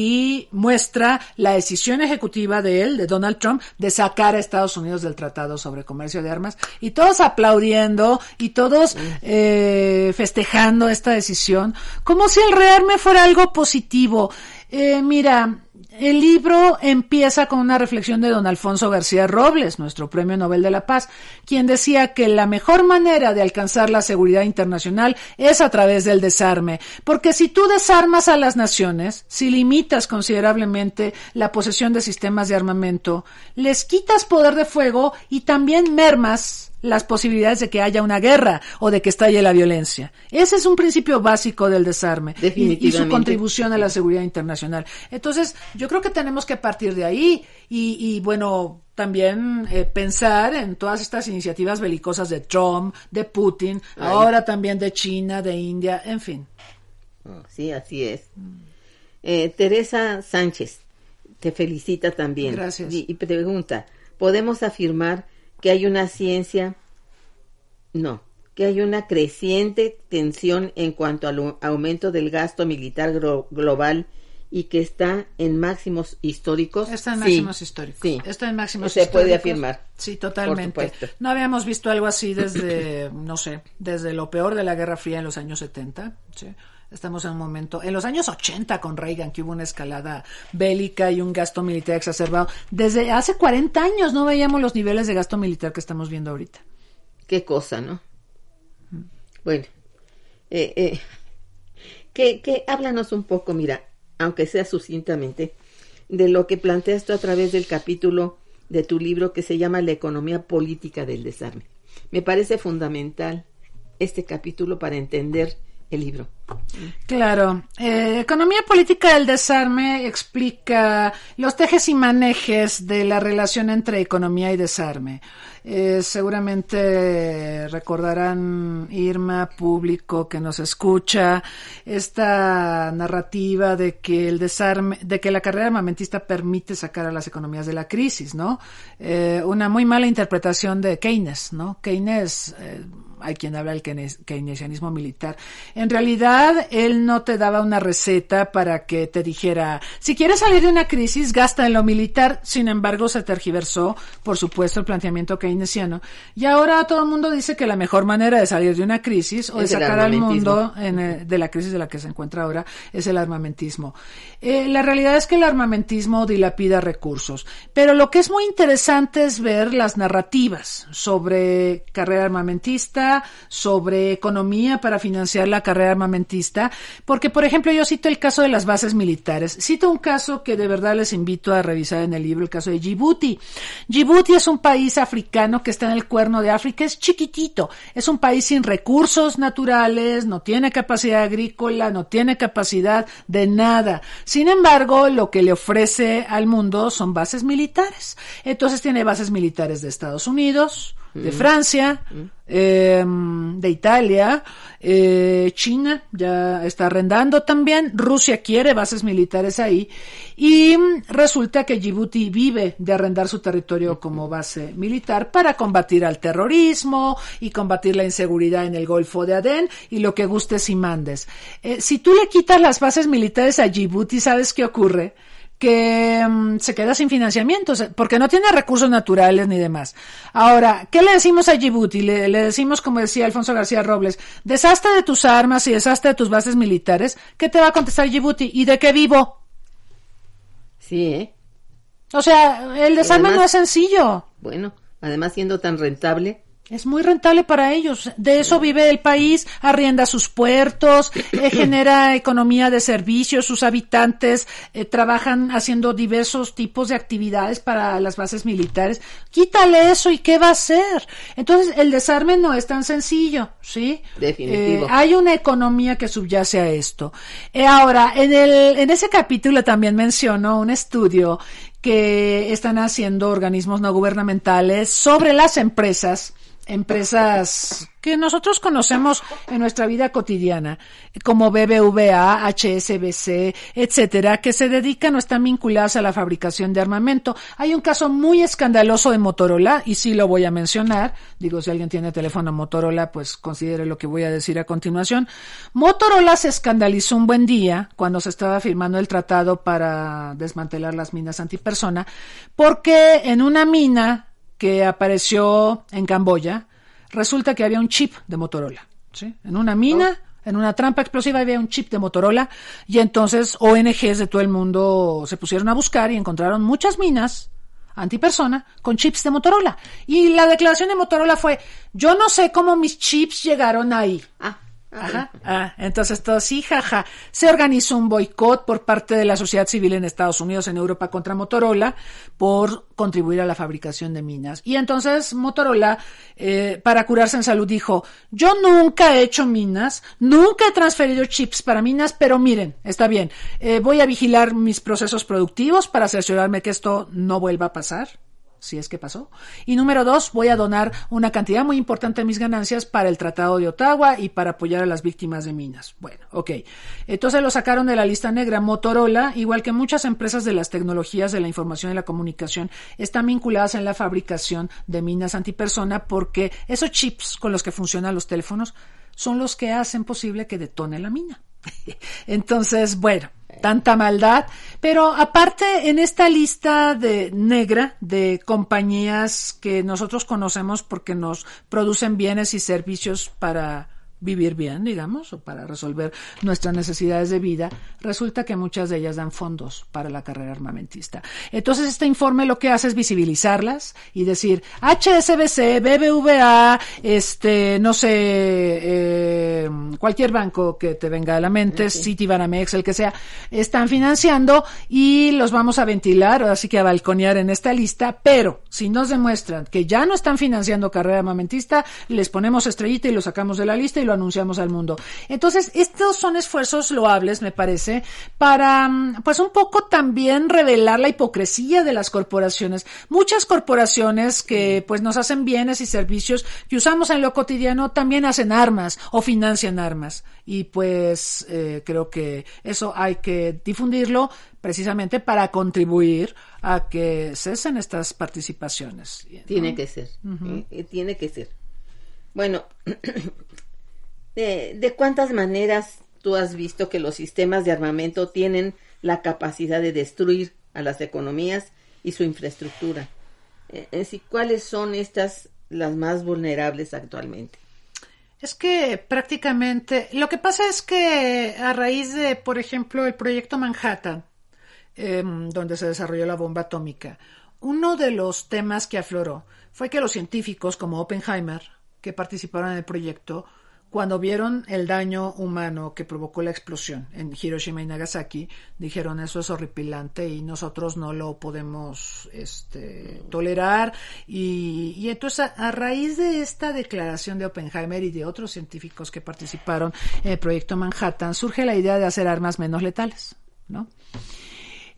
y muestra la decisión ejecutiva de él, de Donald Trump, de sacar a Estados Unidos del Tratado sobre Comercio de Armas, y todos aplaudiendo y todos uh-huh. eh, festejando esta decisión, como si el rearme fuera algo positivo. Eh, mira, el libro empieza con una reflexión de don Alfonso García Robles, nuestro Premio Nobel de la Paz, quien decía que la mejor manera de alcanzar la seguridad internacional es a través del desarme, porque si tú desarmas a las naciones, si limitas considerablemente la posesión de sistemas de armamento, les quitas poder de fuego y también mermas las posibilidades de que haya una guerra o de que estalle la violencia. Ese es un principio básico del desarme y, y su contribución a la seguridad internacional. Entonces, yo creo que tenemos que partir de ahí y, y bueno, también eh, pensar en todas estas iniciativas belicosas de Trump, de Putin, Ay. ahora también de China, de India, en fin. Oh, sí, así es. Eh, Teresa Sánchez te felicita también. Gracias. Y, y te pregunta, ¿podemos afirmar que hay una ciencia, no, que hay una creciente tensión en cuanto al aumento del gasto militar gro- global y que está en máximos históricos? Está en máximos sí, históricos. Sí. Está en máximos Se históricos. puede afirmar. Sí, totalmente. No habíamos visto algo así desde, no sé, desde lo peor de la Guerra Fría en los años setenta, ¿sí? Estamos en un momento, en los años ochenta con Reagan, que hubo una escalada bélica y un gasto militar exacerbado. Desde hace cuarenta años no veíamos los niveles de gasto militar que estamos viendo ahorita. Qué cosa, ¿no? Mm. Bueno, eh, eh, que, que háblanos un poco, mira, aunque sea sucintamente, de lo que planteas tú a través del capítulo de tu libro que se llama La economía política del desarme. Me parece fundamental este capítulo para entender el libro. Claro, eh, Economía Política del Desarme explica los tejes y manejes de la relación entre economía y desarme. Eh, seguramente recordarán, Irma, público que nos escucha, esta narrativa de que el desarme, de que la carrera armamentista permite sacar a las economías de la crisis, ¿no? Eh, una muy mala interpretación de Keynes, ¿no? Keynes, eh, hay quien habla del keynesianismo militar. En realidad, él no te daba una receta para que te dijera, si quieres salir de una crisis, gasta en lo militar. Sin embargo, se tergiversó, por supuesto, el planteamiento keynesiano. Y ahora todo el mundo dice que la mejor manera de salir de una crisis o de sacar al mundo en, eh, de la crisis de la que se encuentra ahora es el armamentismo. Eh, la realidad es que el armamentismo dilapida recursos. Pero lo que es muy interesante es ver las narrativas sobre carrera armamentista, sobre economía para financiar la carrera armamentista, porque por ejemplo yo cito el caso de las bases militares, cito un caso que de verdad les invito a revisar en el libro, el caso de Djibouti. Djibouti es un país africano que está en el cuerno de África, es chiquitito, es un país sin recursos naturales, no tiene capacidad agrícola, no tiene capacidad de nada. Sin embargo, lo que le ofrece al mundo son bases militares. Entonces tiene bases militares de Estados Unidos, de Francia, eh, de Italia, eh, China ya está arrendando también, Rusia quiere bases militares ahí, y resulta que Djibouti vive de arrendar su territorio como base militar para combatir al terrorismo y combatir la inseguridad en el Golfo de Adén y lo que gustes y mandes. Eh, si tú le quitas las bases militares a Djibouti, ¿sabes qué ocurre? Que um, se queda sin financiamiento, porque no tiene recursos naturales ni demás. Ahora, ¿qué le decimos a Djibouti? Le, le decimos, como decía Alfonso García Robles, deshazte de tus armas y deshazte de tus bases militares. ¿Qué te va a contestar Djibouti? ¿Y de qué vivo? Sí, ¿eh? O sea, el desarme además, no es sencillo. Bueno, además siendo tan rentable. Es muy rentable para ellos. De eso vive el país, arrienda sus puertos, eh, genera economía de servicios, sus habitantes eh, trabajan haciendo diversos tipos de actividades para las bases militares. Quítale eso y ¿qué va a hacer? Entonces, el desarme no es tan sencillo, ¿sí? Definitivo. Eh, hay una economía que subyace a esto. Eh, ahora, en el, en ese capítulo también menciono un estudio que están haciendo organismos no gubernamentales sobre las empresas empresas que nosotros conocemos en nuestra vida cotidiana, como B B V A, H S B C, etcétera, que se dedican o están vinculadas a la fabricación de armamento. Hay un caso muy escandaloso de Motorola, y sí lo voy a mencionar. Digo, si alguien tiene teléfono Motorola, pues considere lo que voy a decir a continuación. Motorola se escandalizó un buen día cuando se estaba firmando el tratado para desmantelar las minas antipersona, porque en una mina que apareció en Camboya, resulta que había un chip de Motorola, ¿sí? En una mina, oh. en una trampa explosiva había un chip de Motorola, y entonces O N Ges de todo el mundo se pusieron a buscar y encontraron muchas minas antipersona con chips de Motorola. Y la declaración de Motorola fue, yo no sé cómo mis chips llegaron ahí. Ah. Ajá. Ah, entonces todo sí, jaja. Se organizó un boicot por parte de la sociedad civil en Estados Unidos, en Europa, contra Motorola por contribuir a la fabricación de minas. Y entonces Motorola, eh, para curarse en salud, dijo, yo nunca he hecho minas, nunca he transferido chips para minas, pero miren, está bien, eh, voy a vigilar mis procesos productivos para cerciorarme que esto no vuelva a pasar. Si es que pasó. Y número dos, voy a donar una cantidad muy importante de mis ganancias para el Tratado de Ottawa y para apoyar a las víctimas de minas. Bueno, ok. Entonces lo sacaron de la lista negra. Motorola, igual que muchas empresas de las tecnologías de la información y la comunicación, están vinculadas en la fabricación de minas antipersona, porque esos chips con los que funcionan los teléfonos son los que hacen posible que detone la mina. Entonces, bueno, tanta maldad, pero aparte en esta lista de negra de compañías que nosotros conocemos porque nos producen bienes y servicios para vivir bien, digamos, o para resolver nuestras necesidades de vida, resulta que muchas de ellas dan fondos para la carrera armamentista. Entonces este informe lo que hace es visibilizarlas y decir H S B C, B B V A, este, no sé, eh, cualquier banco que te venga a la mente, okay. Citibanamex, el que sea, están financiando y los vamos a ventilar, así que a balconear en esta lista, pero si nos demuestran que ya no están financiando carrera armamentista, les ponemos estrellita y lo sacamos de la lista y lo anunciamos al mundo. Entonces, estos son esfuerzos loables, me parece, para, pues, un poco también revelar la hipocresía de las corporaciones. Muchas corporaciones que, pues, nos hacen bienes y servicios que usamos en lo cotidiano también hacen armas o financian armas. Y, pues, eh, creo que eso hay que difundirlo precisamente para contribuir a que cesen estas participaciones. Tiene ¿no? que ser, Uh-huh. ¿eh? Tiene que ser. Bueno, ¿De, ¿De cuántas maneras tú has visto que los sistemas de armamento tienen la capacidad de destruir a las economías y su infraestructura? Eh, ¿Cuáles son estas las más vulnerables actualmente? Es que prácticamente, lo que pasa es que a raíz de, por ejemplo, el proyecto Manhattan, eh, donde se desarrolló la bomba atómica, uno de los temas que afloró fue que los científicos como Oppenheimer, que participaron en el proyecto, cuando vieron el daño humano que provocó la explosión en Hiroshima y Nagasaki, dijeron eso es horripilante y nosotros no lo podemos este, tolerar. Y, y entonces a, a raíz de esta declaración de Oppenheimer y de otros científicos que participaron en el proyecto Manhattan, surge la idea de hacer armas menos letales, ¿no?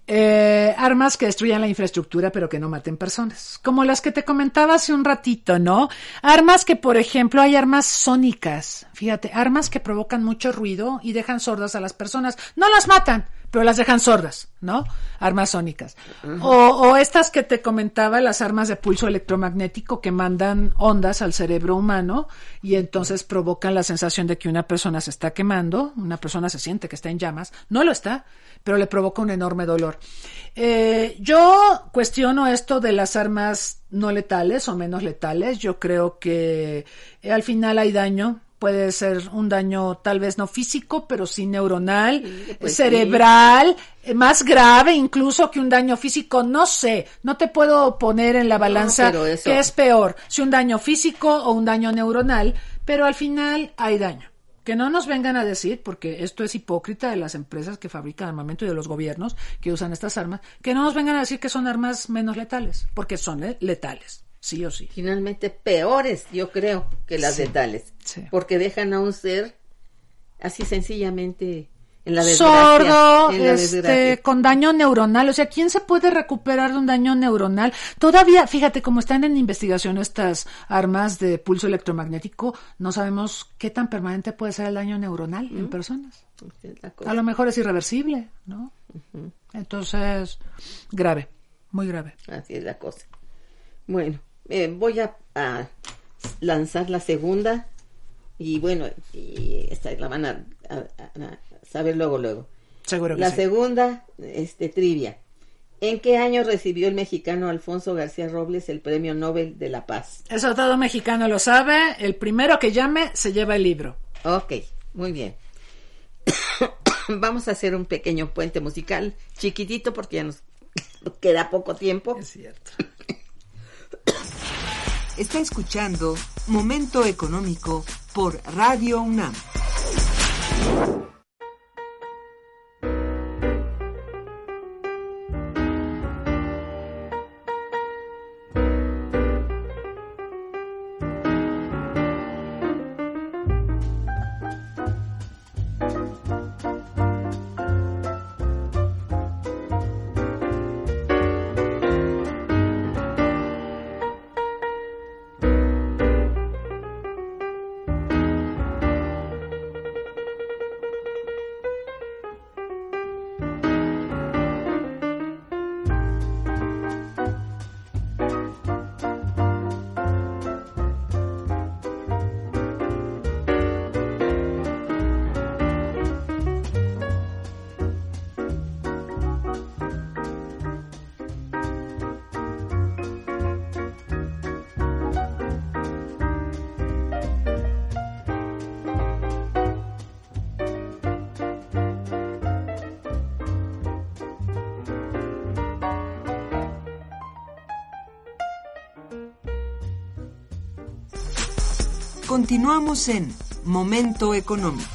Eh, armas que destruyan la infraestructura pero que no maten personas, como las que te comentaba hace un ratito, ¿no? Armas que, por ejemplo, hay armas sónicas, fíjate, armas que provocan mucho ruido y dejan sordas a las personas, no las matan, pero las dejan sordas, ¿no? Armas sónicas. Uh-huh. O, o estas que te comentaba, las armas de pulso electromagnético que mandan ondas al cerebro humano y entonces provocan la sensación de que una persona se está quemando, una persona se siente que está en llamas, no lo está, pero le provoca un enorme dolor. Eh, yo cuestiono esto de las armas no letales o menos letales. Yo creo que eh, al final hay daño. Puede ser un daño tal vez no físico, pero sí neuronal, sí, pues cerebral, sí. Más grave incluso que un daño físico. No sé, no te puedo poner en la balanza no, eso... qué es peor, si un daño físico o un daño neuronal, pero al final hay daño. Que no nos vengan a decir, porque esto es hipócrita de las empresas que fabrican armamento y de los gobiernos que usan estas armas, que no nos vengan a decir que son armas menos letales, porque son letales, sí o sí. Finalmente peores, yo creo, que las sí, letales, sí. Porque dejan a un ser así sencillamente en la desgracia. Sordo, en la este, desgracia. Con daño neuronal, o sea, ¿quién se puede recuperar de un daño neuronal? Todavía, fíjate, como están en investigación estas armas de pulso electromagnético, no sabemos qué tan permanente puede ser el daño neuronal ¿Mm? en personas. A lo mejor es irreversible, ¿no? Uh-huh. Entonces, grave, muy grave. Así es la cosa. Bueno, eh, voy a, a lanzar la segunda y bueno, y esta la van a, a, a saber luego, luego. Seguro que la sí. segunda, este, trivia. ¿En qué año recibió el mexicano Alfonso García Robles el Premio Nobel de la Paz? Eso todo mexicano lo sabe. El primero que llame se lleva el libro. Ok, muy bien. Vamos a hacer un pequeño puente musical, chiquitito porque ya nos queda poco tiempo. Es cierto. Está escuchando Momento Económico por Radio UNAM. Continuamos en Momento Económico.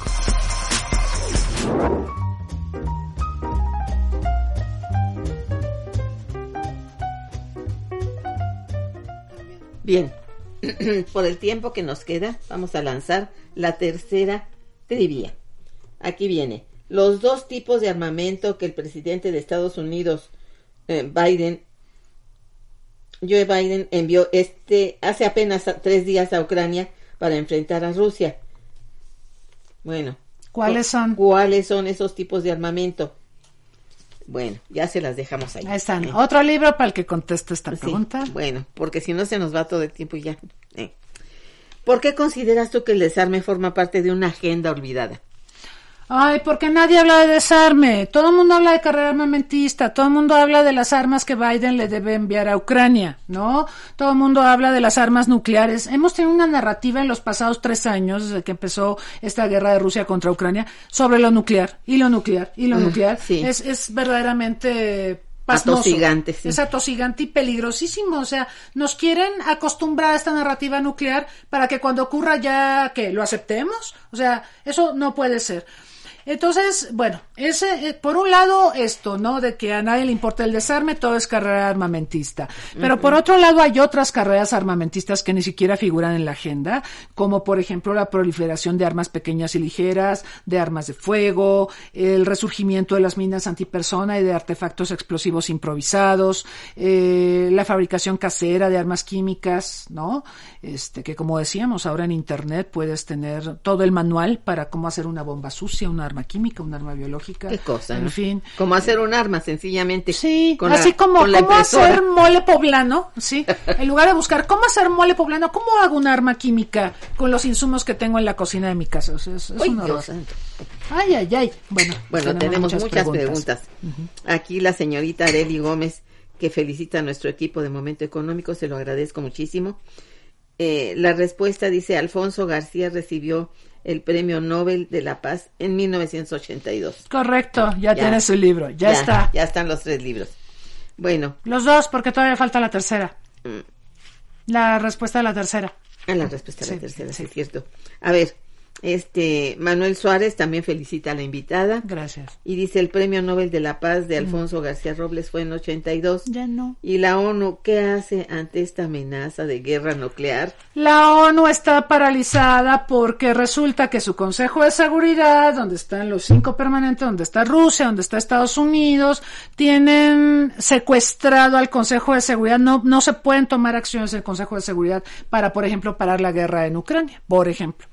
Bien, por el tiempo que nos queda, vamos a lanzar la tercera trivia. Aquí viene. Los dos tipos de armamento que el presidente de Estados Unidos, eh, Biden, Joe Biden, envió este hace apenas tres días a Ucrania para enfrentar a Rusia. Bueno. ¿Cuáles son? ¿Cuáles son esos tipos de armamento? Bueno, ya se las dejamos ahí. Ahí están. ¿Eh? Otro libro para el que conteste esta pregunta. Sí, bueno, porque si no se nos va todo el tiempo y ya. ¿Eh? ¿Por qué consideras tú que el desarme forma parte de una agenda olvidada? Ay, porque nadie habla de desarme. Todo el mundo habla de carrera armamentista. Todo el mundo habla de las armas que Biden le debe enviar a Ucrania, ¿no? Todo el mundo habla de las armas nucleares. Hemos tenido una narrativa en los pasados tres años, desde que empezó esta guerra de Rusia contra Ucrania, sobre lo nuclear, y lo nuclear, y lo mm, nuclear. Sí. Es, es verdaderamente pasmoso. Atosigante, sí. Es atosigante y peligrosísimo. O sea, nos quieren acostumbrar a esta narrativa nuclear para que cuando ocurra ya, ¿qué? ¿Lo aceptemos? O sea, eso no puede ser. Entonces, bueno, ese, eh, por un lado esto, ¿no? De que a nadie le importa el desarme, todo es carrera armamentista. Pero uh-huh. por otro lado hay otras carreras armamentistas que ni siquiera figuran en la agenda, como por ejemplo la proliferación de armas pequeñas y ligeras, de armas de fuego, el resurgimiento de las minas antipersona y de artefactos explosivos improvisados, eh, la fabricación casera de armas químicas, ¿no? Este, que como decíamos, ahora en internet puedes tener todo el manual para cómo hacer una bomba sucia, una arma química, un arma biológica. Qué cosa, en ¿no? fin. Como hacer un arma, sencillamente. Sí, con así la, como con la cómo impresora. hacer mole poblano, sí. En lugar de buscar cómo hacer mole poblano, cómo hago un arma química con los insumos que tengo en la cocina de mi casa. O sea, es, es Uy, un horror. Dios santo. Ay, ay, ay. Bueno, bueno tenemos, tenemos muchas, muchas preguntas. preguntas. Uh-huh. Aquí la señorita Areli Gómez, que felicita a nuestro equipo de Momento Económico, se lo agradezco muchísimo. Eh, la respuesta dice: Alfonso García recibió el Premio Nobel de la Paz en mil novecientos ochenta y dos. Correcto, ya, ya tiene su libro, ya, ya está. Ya están los tres libros. Bueno. Los dos, porque todavía falta la tercera. Mm. La respuesta de la tercera. Ah, la respuesta de sí, la tercera, sí, sí. es cierto. A ver, este Manuel Suárez también felicita a la invitada. Gracias. Y dice: el Premio Nobel de la Paz de Alfonso mm. García Robles fue en ochenta y dos. Ya no. ¿Y la ONU qué hace ante esta amenaza de guerra nuclear? La ONU está paralizada porque resulta que su Consejo de Seguridad, donde están los cinco permanentes, donde está Rusia, donde está Estados Unidos, tienen secuestrado al Consejo de Seguridad. No, no se pueden tomar acciones del Consejo de Seguridad para, por ejemplo, parar la guerra en Ucrania, por ejemplo.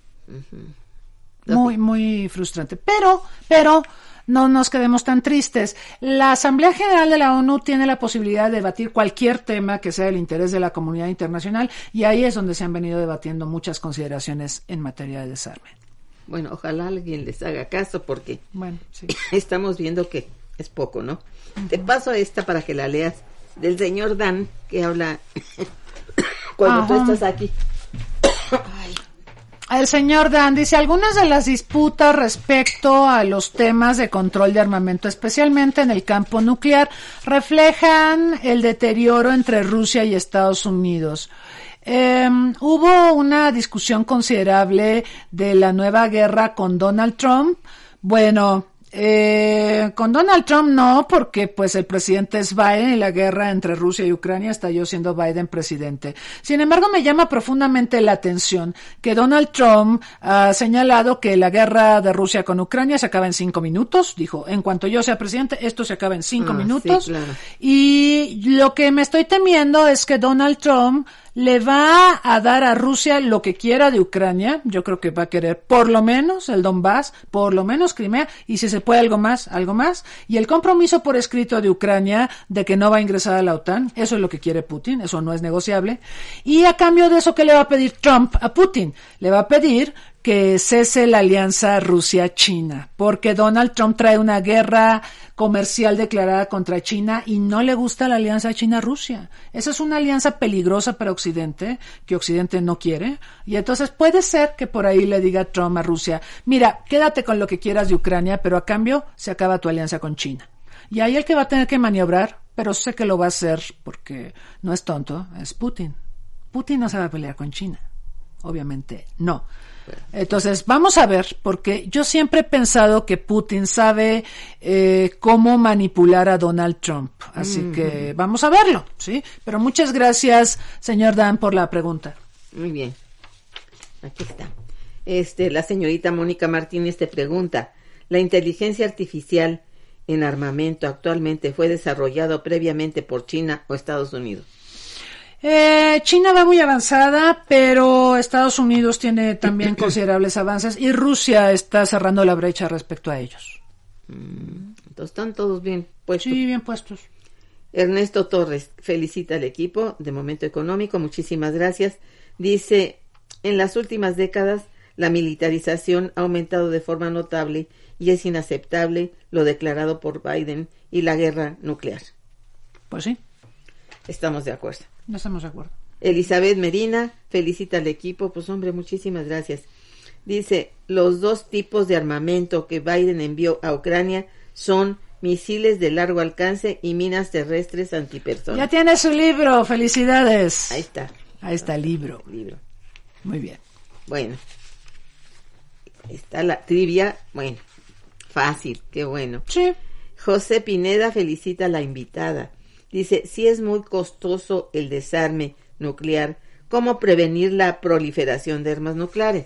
Uh-huh. Muy, muy frustrante. Pero, pero, no nos quedemos tan tristes. La Asamblea General de la ONU tiene la posibilidad de debatir cualquier tema que sea del interés de la comunidad internacional, y ahí es donde se han venido debatiendo muchas consideraciones en materia de desarme. Bueno, ojalá alguien les haga caso, porque bueno, sí. estamos viendo que es poco, ¿no? Uh-huh. Te paso esta para que la leas, del señor Dan, que habla cuando uh-huh. tú estás aquí. Ay. El señor Dan dice: algunas de las disputas respecto a los temas de control de armamento, especialmente en el campo nuclear, reflejan el deterioro entre Rusia y Estados Unidos. Eh, hubo una discusión considerable de la nueva guerra con Donald Trump. Bueno, Eh, con Donald Trump no, porque pues el presidente es Biden y la guerra entre Rusia y Ucrania estalló siendo Biden presidente. Sin embargo, me llama profundamente la atención que Donald Trump ha señalado que la guerra de Rusia con Ucrania se acaba en cinco minutos. Dijo: en cuanto yo sea presidente, esto se acaba en cinco ah, minutos. Sí, claro. Y lo que me estoy temiendo es que Donald Trump le va a dar a Rusia lo que quiera de Ucrania. Yo creo que va a querer por lo menos el Donbass, por lo menos Crimea, y si se puede algo más, algo más. Y el compromiso por escrito de Ucrania de que no va a ingresar a la OTAN, eso es lo que quiere Putin, eso no es negociable. Y a cambio de eso, ¿qué le va a pedir Trump a Putin? Le va a pedir que cese la alianza Rusia-China, porque Donald Trump trae una guerra comercial declarada contra China y no le gusta la alianza China-Rusia. Esa es una alianza peligrosa para Occidente, que Occidente no quiere, y entonces puede ser que por ahí le diga Trump a Rusia: mira, quédate con lo que quieras de Ucrania, pero a cambio se acaba tu alianza con China. Y ahí el que va a tener que maniobrar, pero sé que lo va a hacer porque no es tonto, es Putin. Putin no se va a pelear con China. Obviamente no. Entonces vamos a ver, porque yo siempre he pensado que Putin sabe eh, cómo manipular a Donald Trump, así mm-hmm. que vamos a verlo, ¿sí? Pero muchas gracias, señor Dan, por la pregunta. Muy bien, aquí está. Este, la señorita Mónica Martínez te pregunta: ¿la inteligencia artificial en armamento actualmente fue desarrollado previamente por China o Estados Unidos? Eh, China va muy avanzada, pero Estados Unidos tiene también considerables avances y Rusia está cerrando la brecha respecto a ellos. Entonces están todos bien puestos. Sí, bien puestos. Ernesto Torres felicita al equipo de Momento Económico, muchísimas gracias. Dice: en las últimas décadas la militarización ha aumentado de forma notable y es inaceptable lo declarado por Biden y la guerra nuclear. Pues sí. Estamos de acuerdo. No estamos de acuerdo. Elizabeth Medina felicita al equipo. Pues hombre, muchísimas gracias. Dice: los dos tipos de armamento que Biden envió a Ucrania son misiles de largo alcance y minas terrestres antipersona. Ya tiene su libro, felicidades. Ahí está. Ahí está el libro. libro. Muy bien. Bueno, está la trivia. Bueno, Fácil, qué bueno. Sí. José Pineda felicita a la invitada. Dice, si es muy costoso el desarme nuclear, ¿cómo prevenir la proliferación de armas nucleares?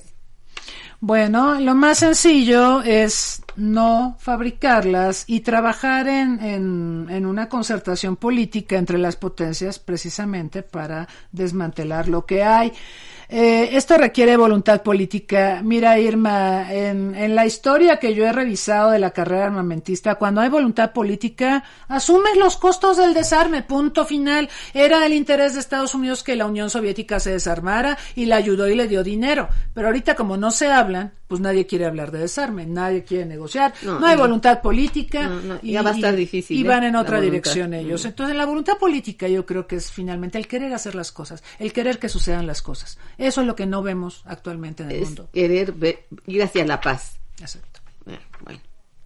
Bueno, lo más sencillo es no fabricarlas y trabajar en, en, en una concertación política entre las potencias precisamente para desmantelar lo que hay. Eh, esto requiere voluntad política. Mira, Irma, en, en la historia que yo he revisado de la carrera armamentista, cuando hay voluntad política, asumes los costos del desarme, punto final. Era del interés de Estados Unidos que la Unión Soviética se desarmara y la ayudó y le dio dinero. Pero ahorita, como no se hablan, pues nadie quiere hablar de desarme, nadie quiere negociar, no, no hay no, voluntad política no, no, y, ya va a estar difícil, y ¿eh? van en otra la dirección ellos. Mm. Entonces, la voluntad política yo creo que es finalmente el querer hacer las cosas, el querer que sucedan las cosas. Eso es lo que no vemos actualmente en el es mundo. Querer ver, ir hacia la paz. Exacto. Bueno.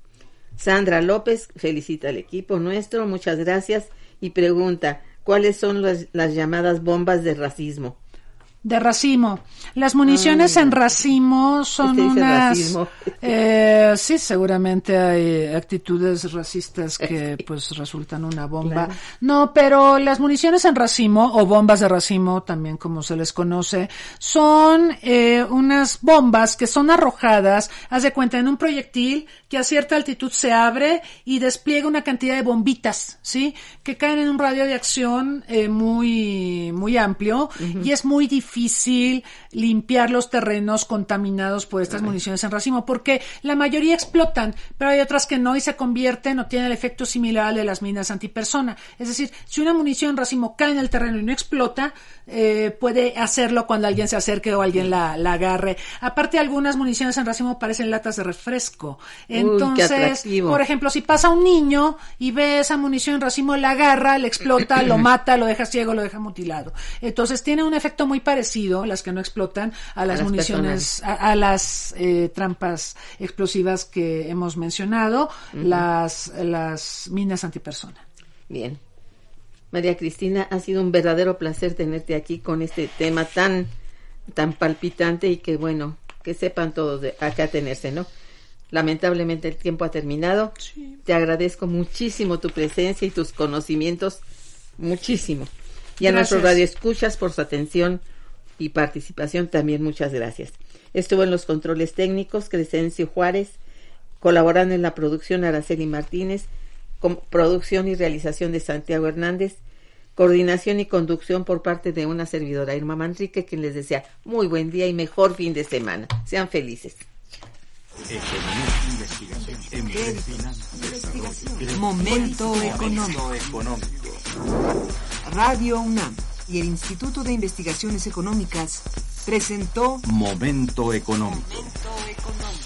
Sandra López felicita al equipo nuestro, muchas gracias, y pregunta, ¿cuáles son las, las llamadas bombas de racismo? De racimo. Las municiones Ay, en racimo son unas... Eh, sí, seguramente hay actitudes racistas que pues resultan una bomba. Claro. No, pero las municiones en racimo, o bombas de racimo, también como se les conoce, son eh, unas bombas que son arrojadas, haz de cuenta, en un proyectil que a cierta altitud se abre y despliega una cantidad de bombitas, ¿sí? Que caen en un radio de acción eh, muy, muy amplio, uh-huh. y es muy difícil difícil limpiar los terrenos contaminados por estas municiones en racimo, porque la mayoría explotan, pero hay otras que no y se convierten o tienen el efecto similar al de las minas antipersona. Es decir, si una munición en racimo cae en el terreno y no explota, eh, puede hacerlo cuando alguien se acerque o alguien la, la agarre. Aparte, algunas municiones en racimo parecen latas de refresco. Entonces, Uy, por ejemplo, si pasa un niño y ve esa munición en racimo, la agarra, le explota, lo mata, lo deja ciego, lo deja mutilado. Entonces, tiene un efecto muy parecido, las que no explotan, a las, a las municiones, a, a las eh, trampas explosivas que hemos mencionado, uh-huh. las, las minas antipersona. Bien. María Cristina, ha sido un verdadero placer tenerte aquí con este tema tan, tan palpitante y que, bueno, que sepan todos de, a qué atenerse, ¿no? Lamentablemente el tiempo ha terminado. Sí. Te agradezco muchísimo tu presencia y tus conocimientos, muchísimo. Y a nuestros radioescuchas por su atención y participación también, muchas gracias. Estuvo en los controles técnicos Crescencio Juárez, colaborando en la producción Araceli Martínez, con producción y realización de Santiago Hernández, coordinación y conducción por parte de una servidora, Irma Manrique, quien les desea muy buen día y mejor fin de semana. Sean felices. Momento económico. Radio UNAM y el Instituto de Investigaciones Económicas presentó Momento económico. Momento económico.